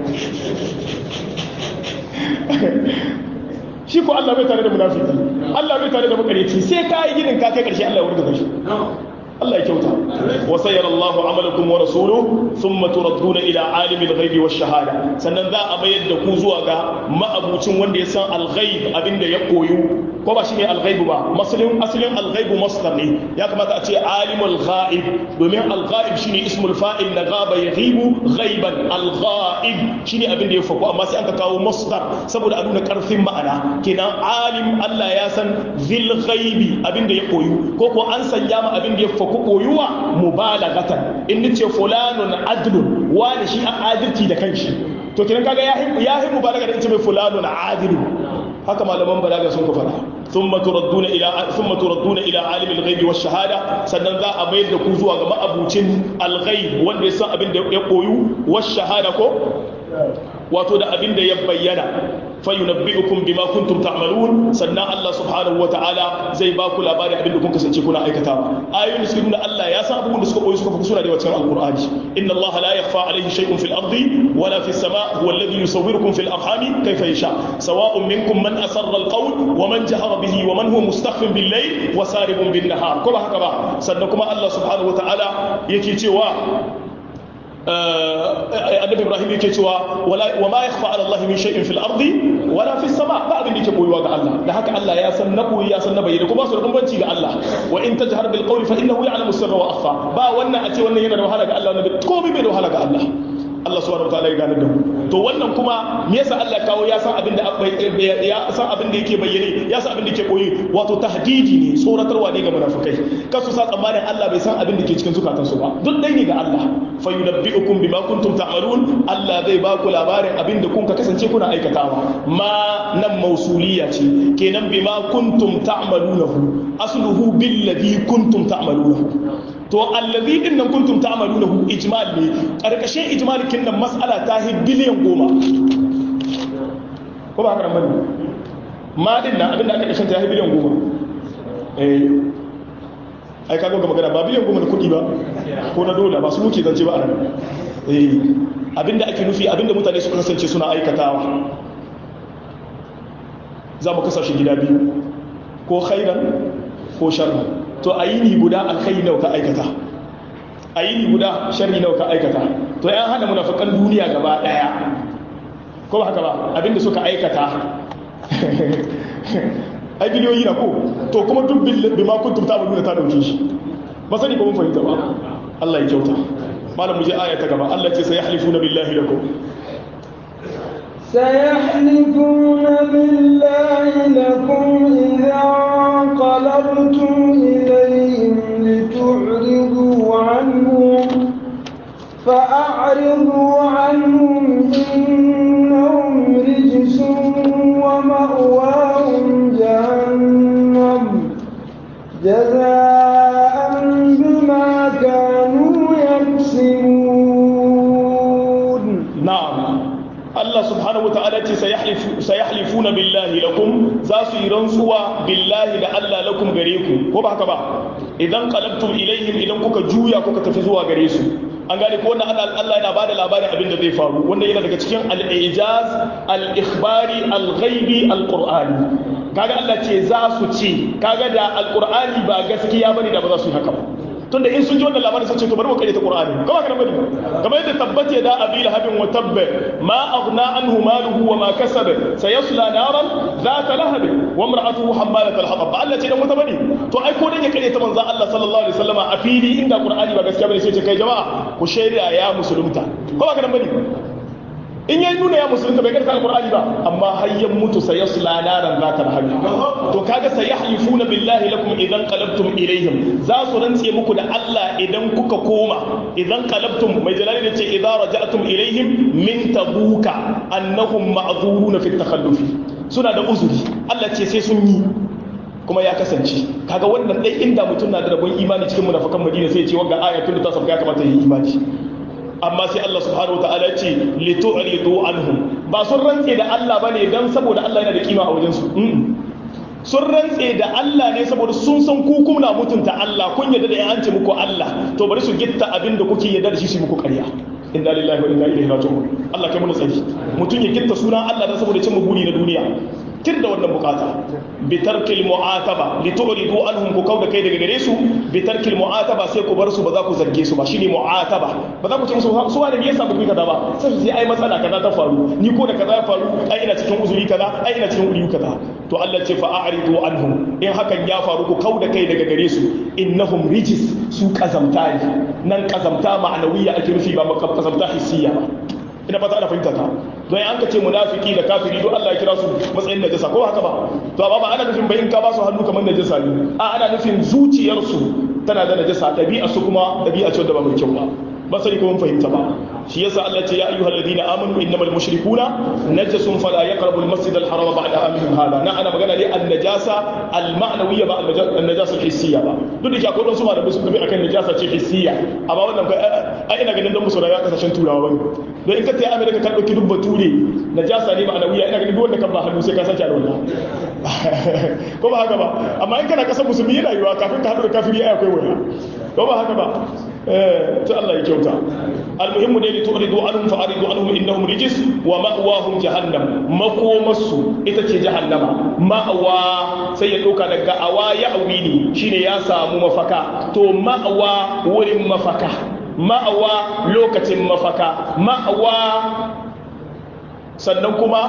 Speaker 1: shi ko Allah bai tare da munafiki Allah bai tare da makareci sai ka yi ginin ka kai ƙarshe Allah ya wurga shi Allah ya kyauta wa sayyara Allahu amalakum wa rasuluhu thumma turadduna ila alimil ghaibi wash shahada sannan za a mayar da ku zuwa ga ma'abucin wanda ya san al-ghaib abinda ya koyu ko ba shine al-ghaib ba masalin asalin al-ghaib masdar ne ya kamata a ce alimul ghaib domin al-ghaib shine ismul fa'il na ghaba yaghibu ghaiban al-ghaib shine abinda ya faku amma sai an ka kawo masdar saboda a nuna karfin ma'ana kenan alim Allah ya san zil ghaibi abinda ya koyu ko ko an sanya ma abinda ya faku ku koyuwa mubalagatan in nace fulanun adlun wani shi an adalci da kanshi to kiran kaga ya ya hi mubalaga da ce mai fulanun adilu haka malaman balaga sun ka fara thumma turadduna ila thumma turadduna ila alimil ghaibi wash shahada sannan za a mayar da ku zuwa ga ma'abucin al-ghaib wanda ya san abin da ya koyu wash shahada ko wato da abin da ya bayyana fayunabbi'ukum bima kuntum ta'malun sannan Allah subhanahu wata'ala zai ba ku labarin abin da kun kasance kuna aikatawa ayoyin suke nuna Allah ya san abubuwan da suka koyi suka fi suna da wacin alqur'ani inna Allah la yakhfa alayhi shay'un fil ardi wala fis sama' huwa alladhi yusawwirukum fil arhami kayfa yasha sawa'un minkum man asarra alqawl wa man jahara bihi wa man huwa mustakhfin bil layl wa saribun bin nahar ko ba haka ba sannan kuma Allah subhanahu wata'ala yake cewa annabi Ibrahim yake cewa wa ma yakhfa ala Allah min shay'in fil ardi wala fis sama ba abin da yake boyuwa ga Allah da haka Allah ya san na boye ya san na bayyana kuma su da bambanci ga Allah wa in tajhar bil qawli fa innahu ya'lamu sirra wa akhfa ba wannan a ce wannan yana da wahala ga Allah wannan komai bai da wahala ga Allah Allah subhanahu wataala ya gane da mu to wannan kuma me yasa Allah kawo ya san abin da ya san abin da yake bayyane ya san abin da yake koyi wato tahdidi ne tsoratarwa ne ga munafikai kasu sa tsammanin Allah bai san abin da ke cikin zukatansu ba duk dai ne ga Allah fa yunabbi'ukum bima kuntum ta'malun Allah zai ba ku labarin abin da kun ka kasance kuna aikatawa ma nan mausuliya ce kenan bima kuntum ta'malunahu asluhu billadhi kuntum ta'malunahu to allazi din nan kuntum ta'malunahu ijmal ne karkashin ijmal kin nan mas'ala ta hi biliyan goma ko ba haka nan bane ma din nan abinda aka kashin ta hi biliyan goma eh ai kago ga magana ba biliyan goma da kudi ba ko na dola ba su muke zance ba a nan eh abinda ake nufi abinda mutane su kasance suna aikatawa za mu kasa shi gida biyu ko khairan ko sharran to a yini guda alkhairi nawa ka aikata a yini guda sharri nawa ka aikata to yan hada munafikan duniya gaba daya ko ba haka ba abinda suka aikata ai biliyoyi na ko to kuma duk bima kuntum ta'maluna ta dauke shi ba sani ko mun fahimta ba Allah ya kyauta malam mu je aya ta gaba Allah ce sai yahlifuna billahi lakum
Speaker 2: سيحلفون بالله لكم إذا انقلبتم إليهم لتعرضوا عنهم فأعرضوا عنهم إنهم رجس ومأواهم جهنم جزاء بما كانوا يكسبون.
Speaker 1: نعم Allah subhanahu wata'ala ce sayahlifuna billahi lakum za su yi rantsuwa billahi da Allah lakum gare ku ko ba haka ba idan qalabtum ilaihim idan kuka juya kuka tafi zuwa gare su an gane ko wannan Allah yana bada labarin abin da zai faru wanda yana daga cikin al-ijaz al-ikhbari al-ghaibi al-qur'ani kaga Allah ce za su ce kaga da al-qur'ani ba gaskiya bane da ba za su yi haka ba tunda in sun ji wannan labarin sun ce to bari mu kare ta Qur'ani kuma kana bari kamar yadda tabbata da abi lahabin wa tabba ma aghna anhu maluhu wa ma kasab sayasla naran zata lahab wa imra'atuhu hammalat al-hatab Allah ce dan wuta bane to ai ko dan ya kare ta manzo Allah sallallahu alaihi wasallama a fili inda Qur'ani ba gaskiya bane sai ce kai jama'a ku shaida ya musulunta kuma kana bari in yayi nuna ya musulunta bai karanta alqur'ani ba amma hayyan mutu sayasla naran zata lahab to kaga sayahlifuna billahi lakum idan qalabtum ilaihim za su rantse muku da Allah idan kuka koma idan qalabtum mai jalali da ce idza raja'tum ilaihim min tabuka annahum ma'zuruna fi takhallufi suna da uzuri Allah ce sai sun yi kuma ya kasance kaga wannan dai inda mutum na da rabon imani cikin munafikan Madina sai ya ce wanga ayatul ta sabga ya kamata yi imani amma sai Allah subhanahu wataala ya ce li tu'ridu anhum ba sun rantse da Allah bane dan saboda Allah yana da kima a wajen su sun rantse da Allah ne saboda sun san ku kuna mutunta Allah kun yarda da an ce muku Allah to bari su gitta abinda kuke yarda da shi su muku ƙarya inna lillahi wa inna ilaihi raji'un Allah kai mu tsari mutun ya gitta sunan Allah dan saboda cin buri na duniya tir da wannan bukata bi tarkil mu'ataba li tu'ridu anhum ku kauda kai daga gare su bi tarkil mu'ataba sai ku bar su ba za ku zarge su ba shine mu'ataba ba za ku ce musu su wani me yasa ba ku kaza ba sai su ce ai matsala kaza ta faru ni ko da kaza ya faru ai ina cikin uzuri kaza ai ina cikin uzuri kaza to Allah ce fa a'ridu anhum in hakan ya faru ku kauda kai daga gare su innahum rijis su kazamta ne nan kazamta ma'anawiya ake nufi ba kazamta hissiya ba ina fata ana fahimta ta don an ka ce munafiki da kafiri don Allah ya kira su matsayin najasa ko haka ba to amma ba ana nufin ba in ka ba su hannu kamar najasa ne a ana nufin zuciyarsu tana da najasa ɗabi'a su kuma ɗabi'a ce da ba mai kyau ba ba sai ko mun fahimta ba shi yasa Allah ce ya ayyuhal ladina amanu innamal mushrikuna najasun fala yaqrabu al masjid al haram ba'da amihim hada na ana magana ne an najasa al ma'nawiyya ba an najasa al hissiyya ba duk da ke akwai wasu malamai sun tafi akan najasa ce hissiyya amma wannan kai ai ina ganin dan musu rayuwa kasashen turawa bane don in ka tayi America ka dauki duk bature najasa ne ma'nawiyya ina ganin duk wanda kan ba hannu sai ka sace da wannan ko ba haka ba amma in kana kasar musulmi yana yiwa kafin ka hadu da kafiri ai akwai waya ko ba haka ba eh ta Allah ya kyauta almuhimmu dai lituridu anhum fa'ridu anhum innahum rijis wa ma'wahum jahannam makomasu ita ce jahannama ma'wa sai ya dauka daga awa ya awini shine ya samu mafaka to ma'wa wurin mafaka ma'awa lokacin mafaka ma'awa sannan kuma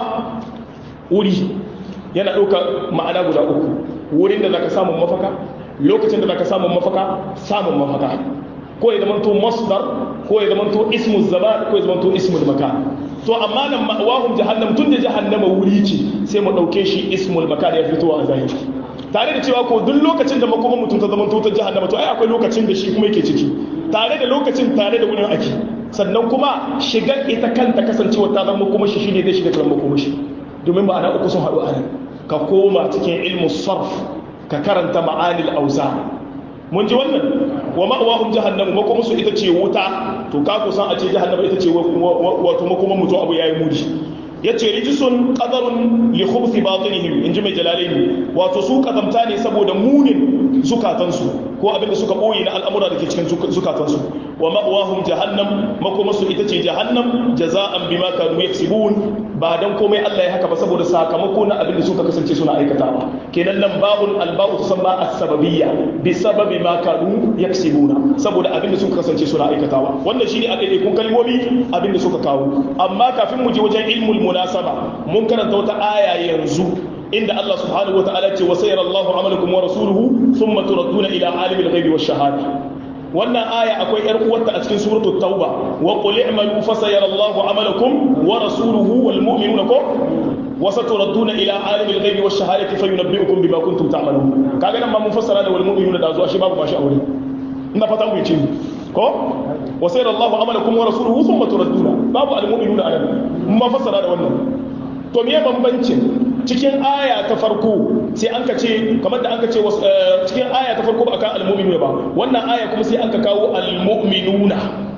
Speaker 1: wuri yana ɗauka ma'ana guda uku wurin da zaka samun mafaka lokacin da zaka samun mafaka samun mafaka ko ya zamanto masdar ko ya zamanto ismu zaman ko ya zamanto ismul makan to amma nan ma'awahum jahannam tun da jahannama wuri ce sai mu dauke shi ismul makan ya fito a zahiri tare da cewa ko duk lokacin da makoma mutum ta zamanto ta jahannama to ai akwai lokacin da shi kuma yake ciki tare da lokacin tare da wurin ake sannan kuma shigar ita kanta kasancewa ta zama kuma shi shine zai shiga ta zama kuma shi domin ma'ana uku sun haɗu a nan ka koma cikin ilmu sarf ka karanta ma'anil auza mun ji wannan wa ma'awahum jahannamu makoma su ita ce wuta to ka kusan a ce jahannama ita ce wato makoma mutum abu yayi mudi yace rijisun qadarun li khubthi batinihim inji mai jalalaini wato su kazamta ne saboda munin zukatansu ko abinda suka boye na al'amura da ke cikin zukatansu wa ma'wahum jahannam makomasu ita ce jahannam jaza'an bima kanu yaksibun ba dan komai Allah ya haka ba saboda sakamako na abinda suka kasance suna aikatawa kenan nan ba'un alba'u tusamma as-sababiyya bi sababi ma kanu yaksibuna saboda abinda suka kasance suna aikatawa wannan shine a daidai kun kalmomi abinda suka kawo amma kafin mu je wajen ilmul munasaba mun karanta wata aya yanzu inda Allah subhanahu wataala ce wa sayyara Allahu amalakum wa rasuluhu thumma turadduna ila alimil ghaibi wash shahada wannan aya akwai yar uwarta a cikin suratul tauba wa qul i'malu fa sayyara Allahu amalakum wa rasuluhu wal mu'minuna ko wa saturadduna ila alimil ghaibi wash shahadati fayunabbi'ukum bima kuntum ta'malun kaga nan ma mun fassara da wal mu'minuna da zuwa shi babu bashi aure ina fata ku yi ko wa sayyara Allahu amalakum wa rasuluhu thumma turadduna babu al mu'minuna anan mun ma fassara da wannan to me bambancin cikin aya ta farko sai an ka ce kamar da an ka ce cikin aya ta farko ba aka al-mu'minuna ba wannan aya kuma sai an ka kawo al-mu'minuna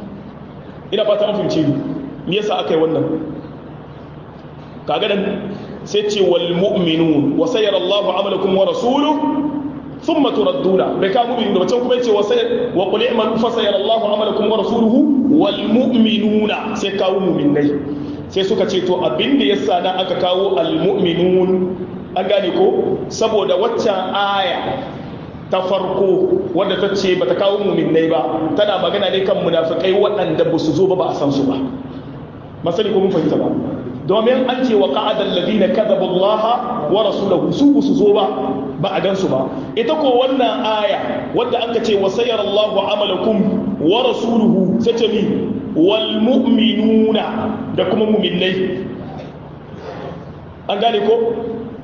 Speaker 1: ina fata an fahimce ni me yasa aka yi wannan kaga dan sai ce wal mu'minun wa sayyara Allahu amalakum wa rasuluhu thumma turadduna bai ka mu'minuna ba can kuma yace wa say wa qul i'malu fa sayyara Allahu amalakum wa rasuluhu wal mu'minuna sai kawo mu'minai sai suka ce to abinda yasa na aka kawo almu'minun an gane ko saboda waccan aya ta farko wadda ta ce bata kawo mu'minai ba tana magana ne kan munafikai waɗanda ba su zo ba ba a san su ba masali ko mun fahimta ba domin an ce wa qa'ada alladhina kadhabu Allah wa rasulahu su su zo ba ba a gansu ba ita ko wannan aya wadda an ka ce wa sayyara Allahu amalakum wa rasuluhu sai ce mi wal mu'minuna da kuma mu'minai an gane ko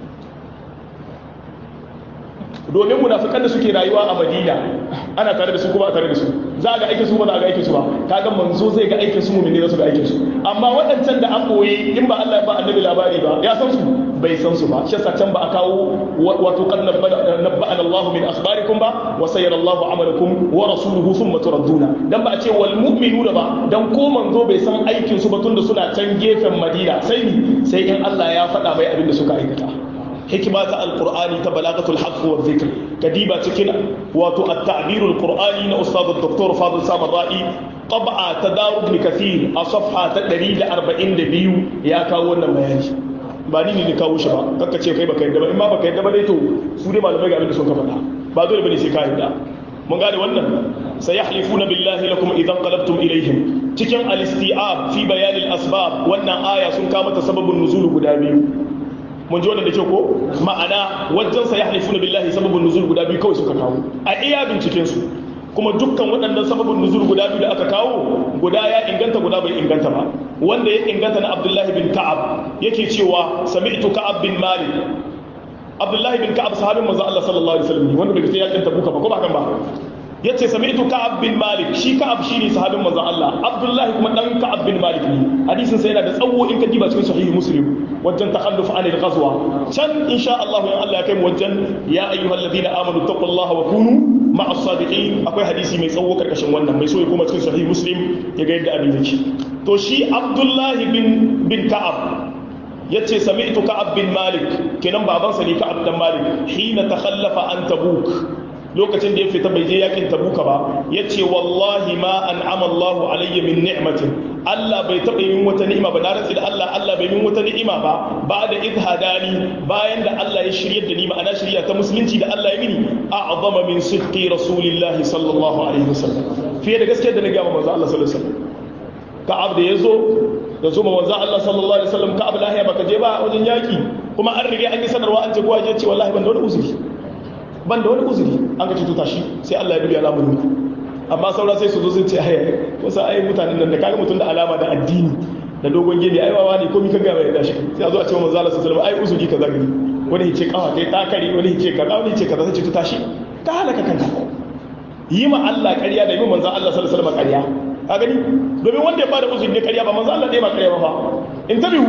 Speaker 1: domin munafikan da suke rayuwa a Madina ana tare da su kuma a tare da su za ga aikin su ba za ga aikin su ba kaga manzo zai ga aikin su mu'mini za su ga aikin su amma waɗancan da an boye in ba Allah ya ba annabi labari ba ya san su bai san su ba shi yasa can ba a kawo wato qad nabba'ana Allah min akhbarikum ba wa sayyara Allah amalakum wa rasuluhu thumma turadduna dan ba a ce wal mu'minuna ba dan ko manzo bai san aikin su ba tunda suna can gefen Madina sai ni sai in Allah ya faɗa mai abin da suka aikata hikima ta alqur'ani ta balagatul haqq wa dhikr kadiba cikin wato at-ta'bir alqur'ani na ustad dr fadil samar ra'i tab'a tadarub ibn kathir a safha ta ɗari da arba'in da biyu ya kawo wannan bayani ba ni ne kawo shi ba kakka ce kai baka yadda ba in ma baka yadda ba dai to su dai malamai ga abin da suka faɗa ba dole bane sai ka yadda mun gane wannan sayahlifuna billahi lakum idan qalabtum ilayhim cikin al-isti'ab fi bayan al-asbab wannan aya sun kama ta sababun nuzul guda biyu mun ji wannan da kyau ko ma'ana wajen sayahlifuna billahi sababun nuzul guda biyu kawai suka kawo a iya binciken su kuma dukkan waɗannan sababin nuzul guda biyu da aka kawo guda ya inganta guda bai inganta ba wanda ya inganta na Abdullahi bin Ka'ab yake cewa sami'tu Ka'ab bin Malik Abdullahi bin Ka'ab sahabin manzo Allah sallallahu alaihi wasallam wanda bai fita yakin Tabuka ba ko ba kan ba yace sami'tu Ka'ab bin Malik shi Ka'ab shine sahabin manzo Allah Abdullahi kuma dan Ka'ab bin Malik ne hadisin sai yana da tsawo in ka diba cikin sahihi Muslim wajen takhalluf an al-ghazwa can insha Allah in Allah ya kai mu wajen ya ayyuhalladhina amanu taqullaha wa kunu ma'a sadiqin akwai hadisi mai tsawo karkashin wannan mai so ya koma cikin sahih muslim ya ga yadda abin yake to shi abdullahi bin bin ka'ab yace sami'tu ka'ab bin malik kenan babansa ne ka'ab dan malik hina takhallafa an tabuk lokacin da ya fita bai je yakin tabuka ba yace wallahi ma an'ama Allahu alayya min ni'matin Allah bai taɓa yin wata ni'ima ba na rantsi da Allah Allah bai min wata ni'ima ba ba da idhadani bayan da Allah ya shiryar da ni ma'ana shirya ta musulunci da Allah ya mini a'zama min sidqi rasulillahi sallallahu alaihi wasallam fiye da gaskiyar da na gaya ma manzo Allah sallallahu alaihi wasallam Ka'ab da yazo da zo ma manzo Allah sallallahu alaihi wasallam Ka'ab lahiya baka je ba wajen yaki kuma an rige an yi sanarwa an ce kowa je ce wallahi ban da wani uzuri ban da wani uzuri an ga tuta shi sai Allah ya dubi al'amarin ku amma saura sai su zo sun ce ai kusa ai mutanen nan da kaga mutun da alama da addini da dogon gini ai wawa ne komai kaga bai da shi sai a zo a ce manzo Allah sallallahu alaihi wasallam ai uzuri kaza gani wani yace kawa kai ta kare wani yace kaza wani yace kaza sai ce tuta shi ka halaka kanka yi ma Allah ƙarya da yi manzo Allah sallallahu alaihi wasallam ƙarya ka gani domin wanda ya bada uzuri ne ƙarya ba manzo Allah ne ma ƙarya ba fa in tabihu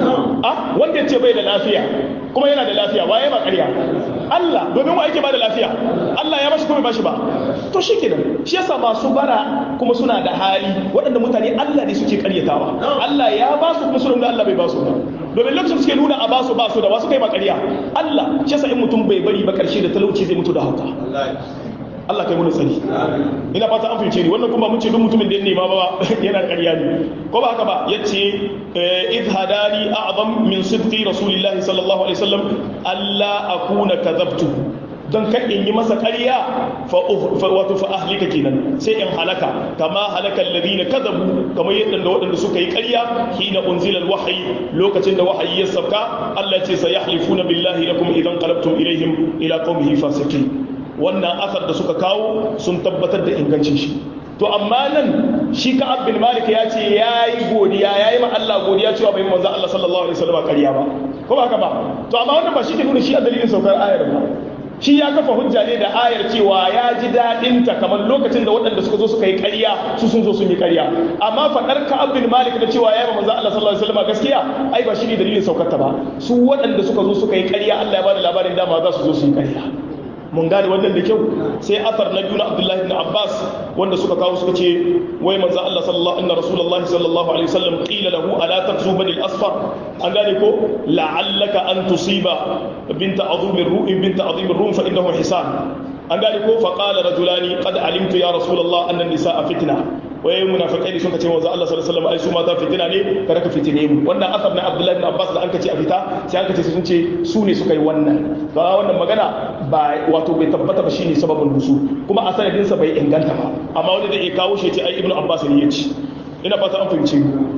Speaker 1: a wanda ya ce bai da lafiya kuma yana da lafiya waye ma ƙarya Allah domin wa yake bada lafiya Allah ya bashi kuma bai bashi ba to shikenan shi yasa masu bara kuma suna da hali waɗanda mutane Allah ne suke ƙaryatawa Allah ya ba su kuma suna da Allah bai ba su ba domin lokacin suke nuna a ba su ba su da wasu kai ma ƙarya Allah shi yasa in mutum bai bari ba ƙarshe da talauci zai mutu da hauka Allah kai mun sani ina fata an fice ni wannan kuma mun ce duk mutumin da ya nema ba yana ƙarya ne ko ba haka ba yace idh hadani a'zam min sidqi rasulillahi sallallahu alaihi wasallam alla akuna kadhabtu dan kan in yi masa ƙarya fa wato fa ahlika kenan sai in halaka kama halaka alladhina kadhabu kamar yadda waɗanda suka yi ƙarya hina unzila alwahyi lokacin da wahayi ya sauka Allah ya ce sayahlifuna billahi lakum idan qalabtum ilaihim ila qaumihi fasiqin wannan asar da suka kawo sun tabbatar da ingancin shi to amma nan shi Ka'ab bin Malik ya ce yayi godiya yayi ma Allah godiya cewa bai manzo Allah sallallahu alaihi wasallam ƙarya ba ko ba haka ba to amma wannan ba shi ke nuna shi a dalilin saukar ayar ba shi ya kafa hujja ne da ayar cewa ya ji dadin ta kamar lokacin da waɗanda suka zo suka yi ƙarya su sun zo sun yi ƙarya amma faɗar Ka'ab bin Malik da cewa yayi manzo Allah sallallahu alaihi wasallam gaskiya ai ba shi ne dalilin saukar ta ba su waɗanda suka zo suka yi ƙarya Allah ya bada labarin dama za su zo su yi ƙarya mun gane wannan da kyau sai athar na biyu na Abdullahi ibn Abbas wanda suka kawo suka ce wai manzo Allah sallallahu anna rasulullahi sallallahu alaihi wasallam qila lahu ala taqzu bani al-asfar an gane ko la'allaka an tusiba bint azim ar-rum bint azim ar-rum fa innahu hisan an gane ko fa qala rajulani qad alimtu ya rasulullah anna an-nisaa fitna wai munafikai ne suka ce manzo Allah sallallahu alaihi wasallam ai su mata fitina ne kada ka fitine mu wannan asar na Abdullahi ibn Abbas da an kace a fita sai an kace sun ce su ne suka yi wannan ba wannan magana ba wato bai tabbata ba shine sababin nusu kuma a sanadin sa bai inganta ba amma wanda zai kawo shi ce ai Ibn Abbas ne ya ci ina fata an fahimce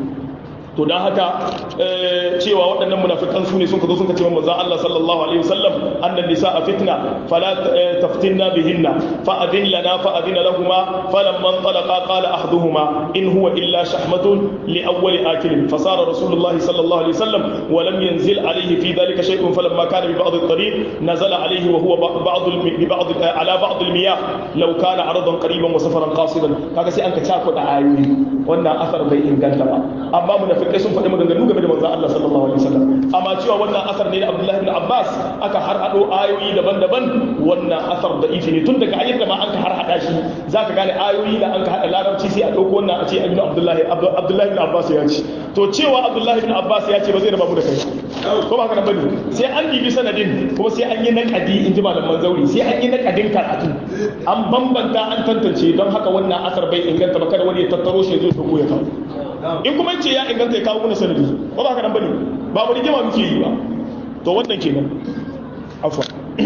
Speaker 1: to dan haka cewa waɗannan munafikan su ne sun ka zo sun ka ce manzo Allah sallallahu alaihi wasallam annan nisaa fitna fala taftinna bihinna fa adin lana fa adina lahumu falamma talaqa qala ahaduhuma in huwa illa shahmatun li awwal akil fasara rasulullahi sallallahu alaihi wasallam wa lam yanzil alaihi fi dhalika shay'un falamma kana bi ba'd at-tariq nazala alaihi wa huwa ba'd bi ba'd ala ba'd al-miyah law kana aradan qariban wa safaran qasidan kaga sai an ka cako da ayoyi wannan asar bai inganta ba amma munafikai kai sun faɗi maganganu game da manzon Allah sallallahu alaihi wasallam amma cewa wannan asar ne da Abdullah ibn Abbas aka har hado ayoyi daban-daban wannan asar da ifi ne tun daga ayyuka ma an ka har hada shi zaka gane ayoyi da an ka hada larabci sai a dauko wannan a ce ibn Abdullah Abdullah ibn Abbas ya ce to cewa Abdullah ibn Abbas ya ce ba zai raba mu da kai ko ba haka nan bane sai an bibi sanadin kuma sai an yi naqadi in ji malaman zauri sai an yi naqadin karatu an bambanta an tantance don haka wannan asar bai inganta ba kada wani ya tattaro shi zai dauko ya kawo in kuma ce ya inganta ya kawo mana sanadi ba ba ka nan bane ba mu rigima muke yi ba to wannan kenan afwa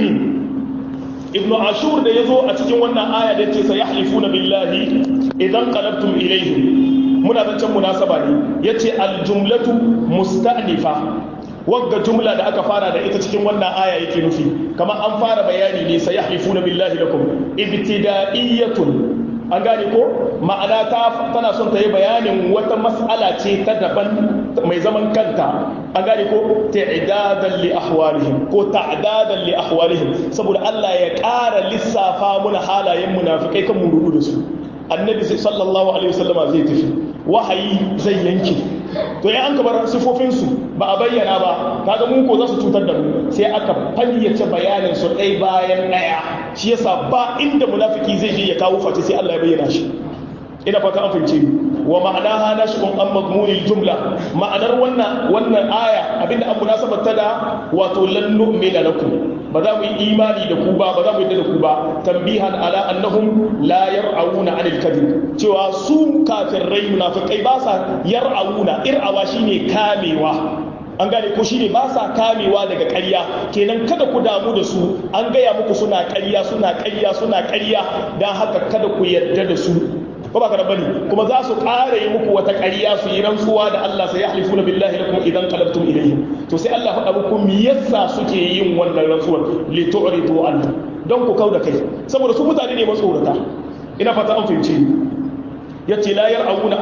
Speaker 1: ibnu ashur da yazo a cikin wannan aya da yace sayahlifuna billahi idan qalabtum ilayhi muna zancan munasaba ne yace aljumlatu musta'nifa wagga jumla da aka fara da ita cikin wannan aya yake nufi kamar an fara bayani ne sayahlifuna billahi lakum ibtida'iyatun an gane ko ma'ana ta tana son ta yi bayanin wata mas'ala ce ta daban mai zaman kanta an gane ko ta'idadan li ahwalihim ko ta'dadan li ahwalihim saboda Allah ya ƙara lissafa muna halayen munafikai kan mu rudu da su annabi sallallahu alaihi wasallama zai tafi wahayi zai yanke to ya an kabar sifofin su ba a bayyana ba kaga mun ko za su cutar da mu sai aka fayyace bayanin su ɗaya bayan ɗaya shi yasa ba inda munafiki zai je ya kawo face sai Allah ya bayyana shi ina fata an fahimce wa ma'anaha nashqun an madmunil jumla ma'anar wannan wannan aya abinda an munasabar ta da wato lan nu'mina lakum ba za mu yi imani da ku ba ba za mu yi da ku ba tambihan ala annahum la yar'auna 'anil kadhib cewa su kafirai munafikai ba sa yar'auna ir'awa shine kamewa an gane ko shine ba sa kamewa daga ƙarya kenan kada ku damu da su an gaya muku suna ƙarya suna ƙarya suna ƙarya dan haka kada ku yarda da su ko ba ka bane kuma za su ƙara yi muku wata ƙarya su yi rantsuwa da Allah sai yahlifuna billahi lakum idan qalabtum ilayhim to sai Allah faɗa muku me yasa suke yin wannan rantsuwar li tu'ridu anhu don ku kauda kai saboda su mutane ne matsorata ina fata an fahimce yace la yar'auna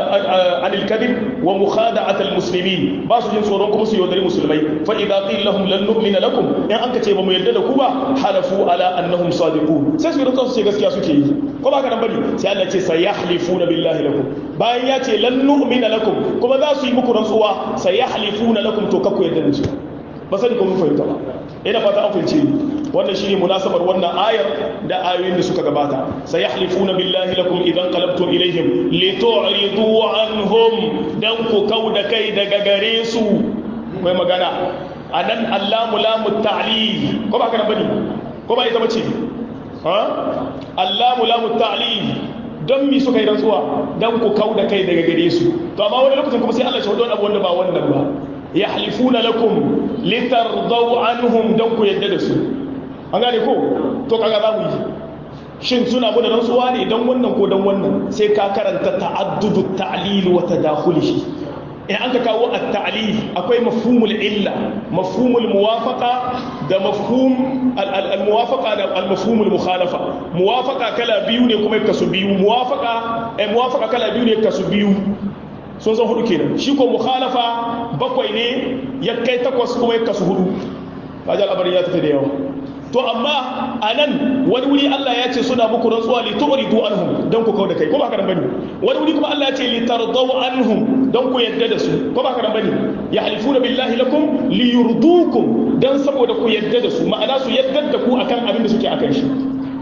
Speaker 1: anil kadhib wa mukhada'at al muslimin ba su jin tsoron kuma su yaudari musulmai fa idza qila lahum lan nu'mina lakum in an kace ba mu yarda da ku ba halafu ala annahum sadiqun sai su rantsa su ce gaskiya suke yi ko ba ka nan bane sai Allah ce sayahlifuna billahi lakum bayan ya ce lan nu'mina lakum kuma za su yi muku rantsuwa sayahlifuna lakum to kakku yarda da su ba sani ko mun fahimta ba ina fata an fahimce wannan shine munasabar wannan ayar da ayoyin da suka gabata sayahlifuna billahi lakum idan qalabtum ilaihim litu'ridu anhum dan ku kauda kai daga gare su kai magana anan allamu lamu ta'lil ko ba kana bane ko ba ita bace ha allamu lamu ta'lil dan mi suka yi rantsuwa dan ku kauda kai daga gare su to amma wani lokacin kuma sai Allah ya shawo abu wanda ba wannan ba yahlifuna lakum litardaw anhum dan ku yadda da su an gane ko to kaga za mu yi shin suna mu da rantsuwa ne dan wannan ko dan wannan sai ka karanta ta'addudu ta'lil wa tadakhulihi in an ka kawo at-ta'lil akwai mafhumul illa mafhumul muwafaqa da mafhum al-muwafaqa da al-mafhumul mukhalafa muwafaqa kala biyu ne kuma kasu biyu muwafaqa eh muwafaqa kala biyu ne kasu biyu sun san hudu kenan shi ko mukhalafa bakwai ne ya kai takwas kuma ya kasu hudu kaji al'amarin ya tafi da yawa to amma a nan wani wuri Allah ya ce suna muku rantsuwa li tu'ridu anhum dan ku kauda kai ko ba haka nan bane wani wuri kuma Allah ya ce li tardaw anhum dan ku yadda da su ko ba haka nan bane yahlifuna billahi lakum li yurdukum dan saboda ku yadda da su ma'ana su yadda da ku akan abin da suke akan shi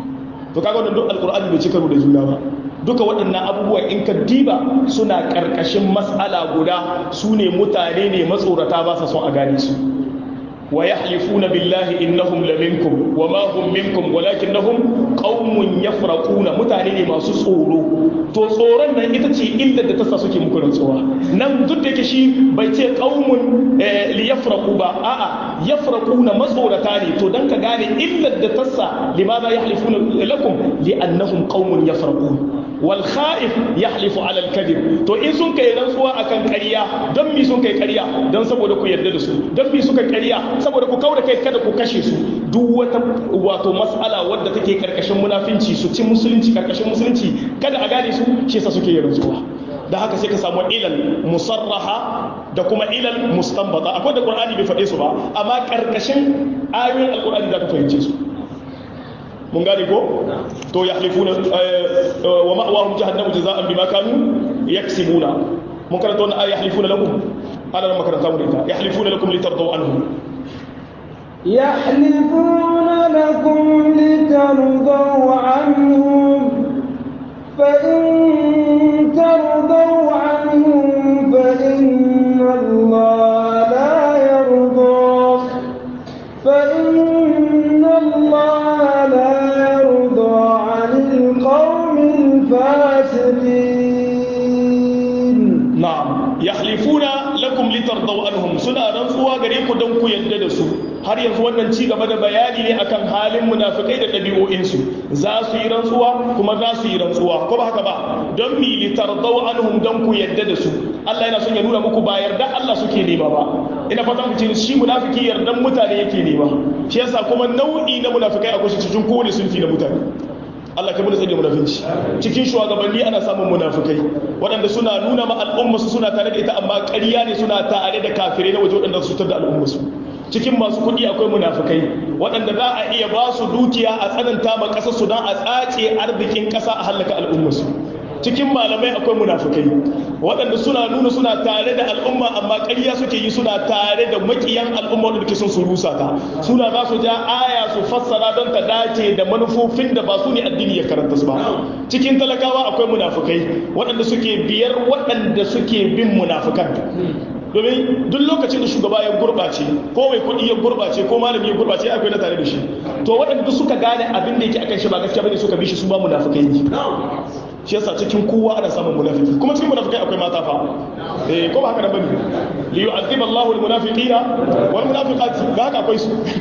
Speaker 1: to kaga wannan duk alqur'ani bai cika da juna ba duka waɗannan abubuwa in ka diba suna ƙarƙashin mas'ala guda su ne mutane ne matsorata ba sa son a gane su wa yahlifuna billahi innahum laminkum wa ma hum minkum walakinnahum qaumun yafraquna mutane ne masu tsoro to tsoron nan ita ce illar da ta sa suke muku rantsuwa nan duk da yake shi bai ce qaumun li yafraqu ba a'a yafraquna matsorata ne to dan ka gane illar da ta sa limadha yahlifuna lakum li annahum qaumun yafraqun wal kha'if yahlifu ala al kadhib to in sun kai rantsuwa akan ƙarya dan mi sun kai ƙarya dan saboda ku yarda da su dan mi suka ƙarya saboda ku kauda kai kada ku kashe su duk wata wato mas'ala wadda take karkashin munafinci su ci musulunci karkashin musulunci kada a gane su shi yasa suke yin rantsuwa da haka sai ka samu ilal musarraha da kuma ilal mustanbata akwai da qur'ani bai faɗe su ba amma karkashin ayoyin alqur'ani da ka fahimce su mun gane ko to yahlifuna wa ma'wahum jahannamu jazaa'an bima kanu yaksibuna mun karanta wannan ayat yahlifuna lakum ala makaranta mu ita yahlifuna lakum litardaw anhum
Speaker 2: yahlifuna lakum litardaw anhum fa in tardaw anhum fa inna allaha la yarda fa inna allaha la
Speaker 1: na'am yahlifuna lakum litardaw anhum suna rantsuwa gare ku don ku yadda da su har yanzu wannan ci gaba da bayani ne akan halin munafikai da ɗabi'o'in su za su yi rantsuwa kuma za su yi rantsuwa ko ba haka ba don mi litardaw anhum don ku yadda da su Allah yana son ya nuna muku ba yarda Allah suke nema ba ina fata ku ce shi munafiki yardan mutane yake nema shi yasa kuma nau'i na munafikai akwai shi cikin kowane sunfi na mutane Allah ka bude sai da munafinci cikin shugabanni ana samun munafikai waɗanda suna nuna ma al'umma su suna tare da ita amma ƙarya ne suna tare da kafirai na waje waɗanda su tar da al'umma su cikin masu kuɗi akwai munafikai waɗanda za a iya ba su dukiya a tsananta ma ƙasar su don a tsace arzikin ƙasa a halaka al'umma su cikin malamai akwai munafikai waɗanda suna nuna suna tare da al'umma amma ƙarya suke yi suna tare da makiyan al'umma wanda son su rusa ta suna za su ja aya su fassara don ta dace da manufofin da ba su ne addini ya karanta su ba cikin talakawa akwai munafikai waɗanda suke biyar waɗanda suke bin munafikan domin duk lokacin da shugaba ya gurɓace ko mai kuɗi ya gurɓace ko malami ya gurɓace akwai na tare da shi to waɗanda suka gane abin da yake akan shi ba gaskiya bane suka bi shi su ba munafikai ne shi yasa cikin kowa ana samun munafiki kuma cikin munafikai akwai mata fa eh ko ba haka da bane li yu'adhib Allahu al-munafiqina wal munafiqati ba haka akwai su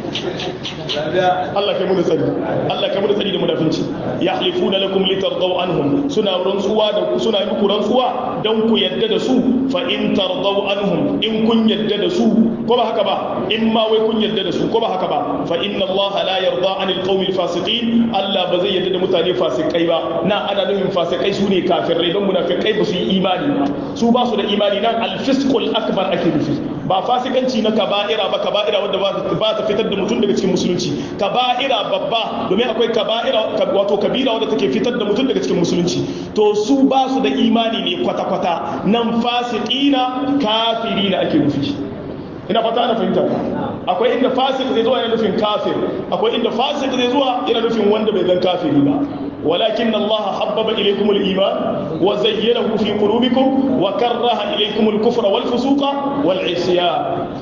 Speaker 1: Allah kai mu tsari Allah kai mu tsari da munafinci yahlifuna lakum litardaw anhum suna rantsuwa da suna muku rantsuwa dan ku yadda da su fa in tardaw anhum in kun yadda da su ko ba haka ba in ma wai kun yadda da su ko ba haka ba fa inna Allah la yarda anil qawmil fasiqin Allah ba zai yadda da mutane fasikai ba na ana nufin fasikai su ne kafirai don munafikai ba su yi imani ba su ba su da imani nan al-fisqul akbar ake nufi ba fasikanci na kaba'ira ba kaba'ira wanda ba ta fitar da mutum daga cikin musulunci kaba'ira babba domin akwai kaba'ira wato kabira wanda take fitar da mutum daga cikin musulunci to su ba su da imani ne kwata-kwata nan fasikina kafirina ake nufi ina fata ana fahimta akwai inda fasik zai zuwa yana nufin kafir akwai inda fasik zai zuwa yana nufin wanda bai zan kafiri ba ولكن الله حبب إليكم الإيمان وزينه في قلوبكم وكره إليكم الكفر والفسوق والعصيان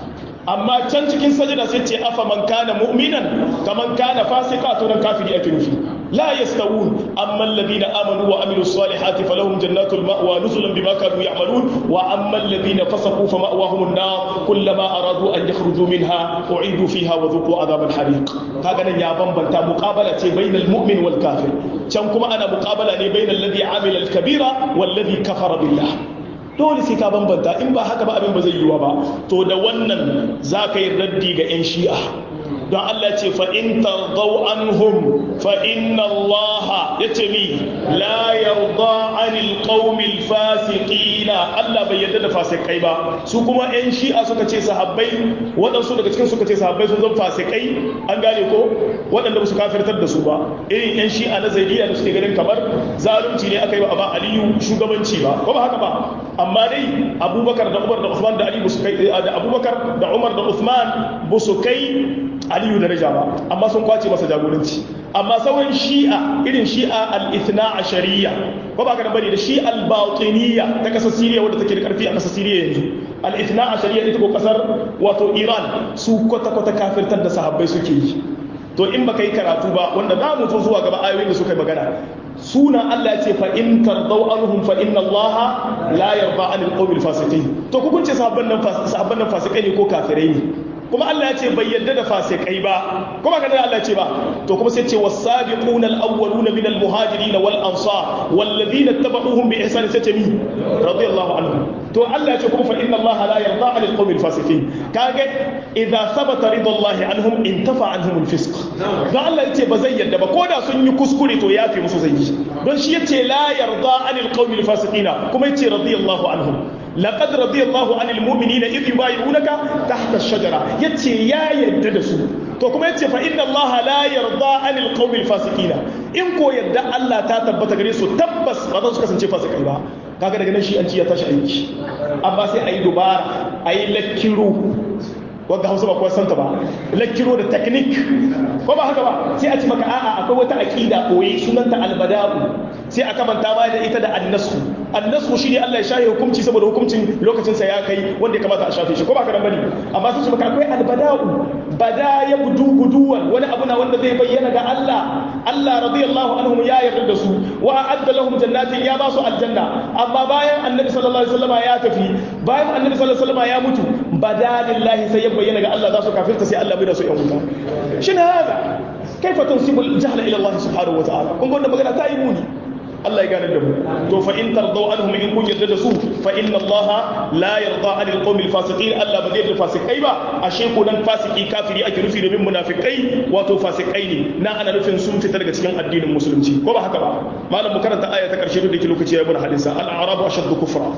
Speaker 1: أما تنتكين سجدة ستي أفا من كان مؤمنا كمن كان فاسقا تنن كافر أكل فيه لا يستوون أما الذين آمنوا وعملوا الصالحات فلهم جنات المأوى نزلا بما كانوا يعملون وأما الذين فسقوا فمأواهم النار كلما أرادوا أن يخرجوا منها أعيدوا فيها وذوقوا عذاب الحريق هكذا يا بمبنتا مقابلة بين المؤمن والكافر كما أنا مقابلة بين الذي عمل الكبيرة والذي كفر بالله dole sai ka bambanta in ba haka ba abin ba zai yiwa ba to da wannan za ka yi raddi ga 'yan shi'a don Allah ce fa in tardaw anhum fa inna Allah yace mi la yarda anil qaumil fasiqina Allah bai yarda da fasikai ba su kuma 'yan shi'a suka ce sahabbai waɗansu daga cikin suka ce sahabbai sun zama fasikai an gane ko waɗanda ba su kafirtar da su ba irin 'yan shi'a na zaidiya da suke ganin kamar zalunci ne aka yi wa Aba Aliyu shugabanci ba ko ba haka ba amma dai Abubakar da Umar da Uthman da Ali ba su kai da Abubakar da Umar da Uthman ba su kai Aliyu daraja ba amma sun kwace masa jagoranci amma sauran shi'a irin shi'a al-ithna ashariya ba ba ka bane da shi al-batiniya ta kasar Syria wadda take da karfi a kasar Syria yanzu al-ithna ashariya ita ko kasar wato Iran su kwata kwata kafirtar da sahabbai suke yi to in baka yi karatu ba wanda za mu zo zuwa gaba ayoyin da suka yi magana suna Allah ya ce fa in tardaw anhum fa inna Allah la yarda anil qawmil fasiqin to ku kunce sahabban nan sahabban nan fasikai ne ko kafirai ne kuma Allah ya ce bai yadda da fasikai ba kuma kada Allah ya ce ba to kuma sai ce was-sabiquna al-awwaluna min al-muhajirin wal ansar wal ladina tabauhum bi ihsan sai ce mi radiyallahu anhum to Allah ya ce kuma fa inna Allah la yarda 'anil qawmil fasiqin kage idza sabata ridallahi anhum intafa anhum al-fisq dan Allah ya ce ba zai yadda ba koda sun yi kuskure to yafi musu zai yi don shi yace la yarda 'anil qawmil fasiqina kuma yace radiyallahu anhum laqad radiyallahu 'anil mu'minina idh yubayyi'unaka tahta ash-shajara yace ya yadda da su to kuma yace fa inna Allah la yarda 'anil qawmil fasiqina in ko yadda Allah ta tabbata gare su tabbas ba za su kasance fasikai ba kaga daga nan shi an ci ya tashi aiki amma sai ayi dubara ayi lakkiro wanda Hausa ba kuwa santa ba lakkiro da technique ko ba haka ba sai a ci maka a'a akwai wata aqida koyi sunanta albada'u sai aka manta ba da ita da annasu annasu shine Allah ya shafe hukunci saboda hukuncin lokacin sa ya kai wanda ya kamata a shafe shi ko ba ka dan bane amma sai maka akwai albada'u bada ya budu guduwan wani abu na wanda zai bayyana ga Allah Allah radiyallahu anhum ya yarda da su wa a'adda lahum jannatin ya ba su aljanna amma bayan annabi sallallahu alaihi wasallam ya tafi bayan annabi sallallahu alaihi wasallam ya mutu bada lillahi sai ya bayyana ga Allah za su kafirta sai Allah bai da su yan wuta shin hada kaifa tansibu al-jahla ila Allah subhanahu wa ta'ala kun ga wannan magana ta yi muni Allah ya gane da mu to fa in tardaw anhum in kun yarda da su fa inna Allah la yarda anil qawmil fasiqin Allah ba zai yarda fasikai ba ashe ko dan fasiki kafiri ake nufi da bin munafikai wato fasikai ne na ana nufin sun fita daga cikin addinin musulunci ko ba haka ba malam mu karanta aya ta karshe da ke lokaci ya mun hadisa al-a'rabu ashaddu kufra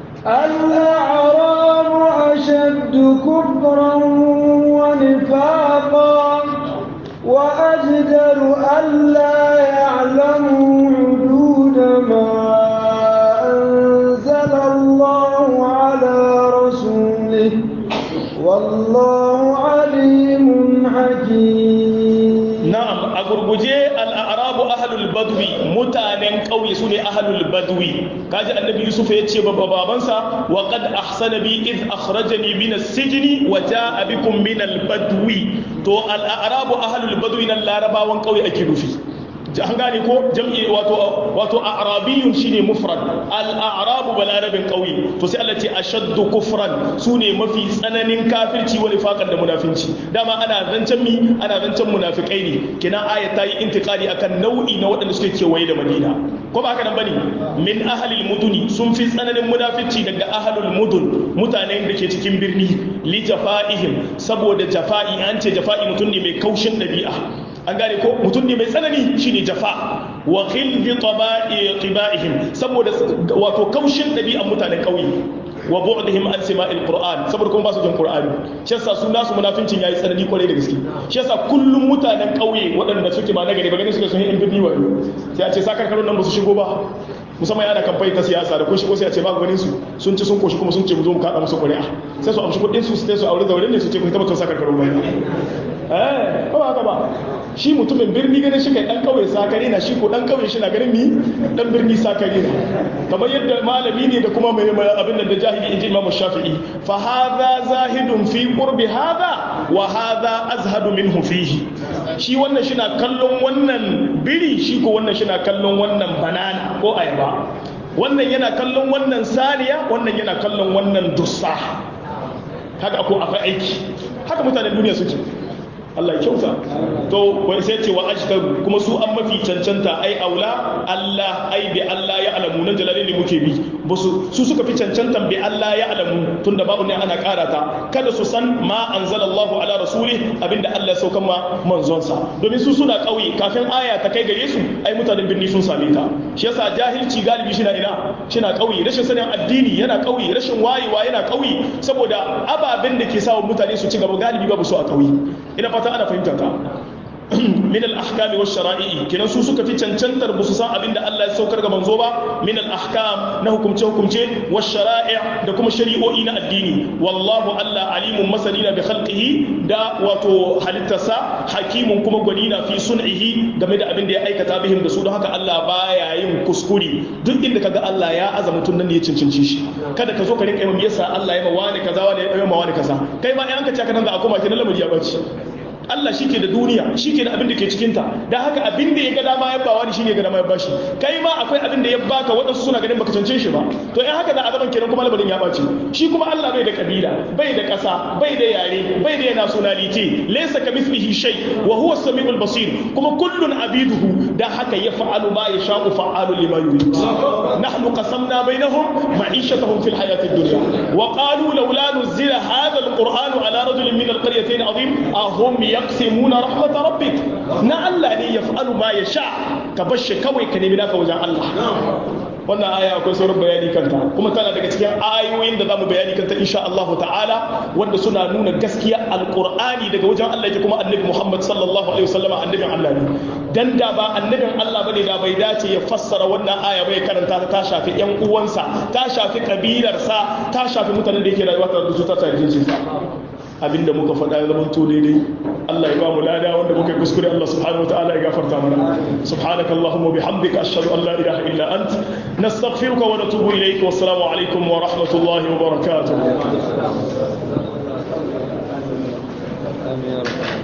Speaker 2: الأعراب أشد كفرا ونفاقا وأجدر ألا يعلموا حدود ما أنزل الله على رسوله والله عليم حكيم
Speaker 1: نعم أقربجي الأعراب أهل البدوي متانين قوي سوني أهل البدوي كاجي النبي يوسف يتشي بابانسا وقد أحسن بي إذ أخرجني من السجن وجاء بكم من البدوي تو الأعراب أهل البدوي نلاربا وان قوي أكيدو في an gane ko jam'i wato wato a'rabiyun shine mufrad al-a'rabu balarabin kauye to sai Allah ce ashaddu kufran sune mafi tsananin kafirci wa nifaqan da munafinci dama ana zancen mi ana zancen munafikai ne kina aya ta yi intiqali akan nau'i na waɗanda suke kewaye da Madina ko ba haka nan bane min ahlil muduni sun fi tsananin munafici daga ahlul mudun mutanen da ke cikin birni li jafa'ihim saboda jafa'i an ce jafa'i mutum ne mai kaushin dabi'a an gane ko mutum ne mai tsanani shine jafa wa khilbi taba'i qiba'ihim saboda wato kaushin dabi'an mutanen kauye wa bu'dihim an sima'il qur'an saboda kuma ba su jin qur'ani shi yasa su nasu munafincin yayi tsanani kwarai da gaske shi yasa kullum mutanen kauye waɗanda suke ba na gari ba ganin suke sun yi birni wa sai a ce sakar karon nan ba su shigo ba musamman yana kamfani ta siyasa da kun shigo sai a ce ba ganin su sun ci sun koshi kuma sun ce mu zo mu kada musu ƙuri'a sai su amshi kuɗin su sai su aure da wurin ne su ce kun tabbatar sakar karon ba eh ba haka ba shi mutumin birni ganin shi kai dan kauye sakare na shi ko dan kauye shi na ganin ni dan birni sakare na kamar yadda malami ne da kuma mai abin da jahili inji Imam Shafi'i fa hadha zahidun fi qurbi hadha wa hadha azhadu minhu fihi shi wannan shi na kallon wannan biri shi ko wannan shi na kallon wannan banana ko ayaba wannan yana kallon wannan saniya wannan yana kallon wannan dussa haka ko akwai aiki haka mutanen duniya suke Allah ya kyauta to wai sai ce wa ajdaru kuma su an mafi cancanta ai aula Allah ai bi Allah ya alamu nan jalalin muke bi basu su suka fi cancantan bi Allah ya alamu tunda babu ne ana karata kada su san ma anzalallahu ala rasuli abinda Allah ya sauka ma manzon sa domin su suna kauye kafin aya ta kai gare su ai mutanen birni sun same ta shi yasa jahilci galibi shi na ina shi na kauye rashin sanin addini yana kauye rashin wayewa yana kauye saboda ababen da ke sawa mutane su ci gaba galibi babu su a kauye ina fata ana fahimta ta min al-ahkam wa shara'i kenan su suka fi cancantar ba su san abin da Allah ya saukar ga manzo ba min al-ahkam na hukumce hukumce wa shara'i da kuma shari'o'i na addini wallahu Allah alimun masalina bi khalqihi da wato halittarsa hakimun kuma gwanina fi sun'ihi game da abin da ya aikata bihim da su don haka Allah baya yin kuskure duk inda kaga Allah ya aza mutun nan ne ya cincinci shi kada ka zo ka rinka yi yasa Allah ya ma wani kaza wani ya ma wani kaza kai ma in ka ce ka nan ga akoma kenan lamari ya bace Allah shi ke da duniya shi ke da abin da ke cikinta don haka abin da ya ga dama ya ba wani shi ne ga dama ya bashi kai ma akwai abin da ya baka waɗansu suna ganin baka cance shi ba to in haka da azaban kenan kuma lamarin ya ɓace shi kuma Allah bai da kabila bai da ƙasa bai da yare bai da nationality laysa kamithlihi shay wa huwa as-sami'ul basir kuma kullun abiduhu da haka ya fa'alu ma yasha'u fa'alu lima yurid nahnu qasamna bainahum ma'ishatahum fil hayati ad-dunya wa qalu laula nuzila hadha al-qur'anu ala rajulin min al-qaryatayn azim ahum yaqsimuna rahmat rabbik na Allah ne ya fa'alu ma ya sha ka bar shi kawai ka nemi naka wajen Allah wannan aya akwai sauran bayani kanta kuma tana daga cikin ayoyin da zamu bayani kanta insha Allah ta'ala wanda suna nuna gaskiya alqur'ani daga wajen Allah yake kuma annabi Muhammad sallallahu alaihi wasallam annabin Allah ne dan da ba annabin Allah bane da bai dace ya fassara wannan aya bai karanta ta shafi yan uwansa ta shafi kabilarsa ta shafi mutanen da yake rayuwa tare da su ta tarihin sa abinda muka faɗa ya zama to daidai Allah ya ba mu lada wanda muka kuskure Allah subhanahu wataala ya gafarta mana subhanaka allahumma bihamdika ashhadu an la ilaha illa ant nastaghfiruka wa natubu ilayka wa assalamu alaikum wa rahmatullahi wa barakatuh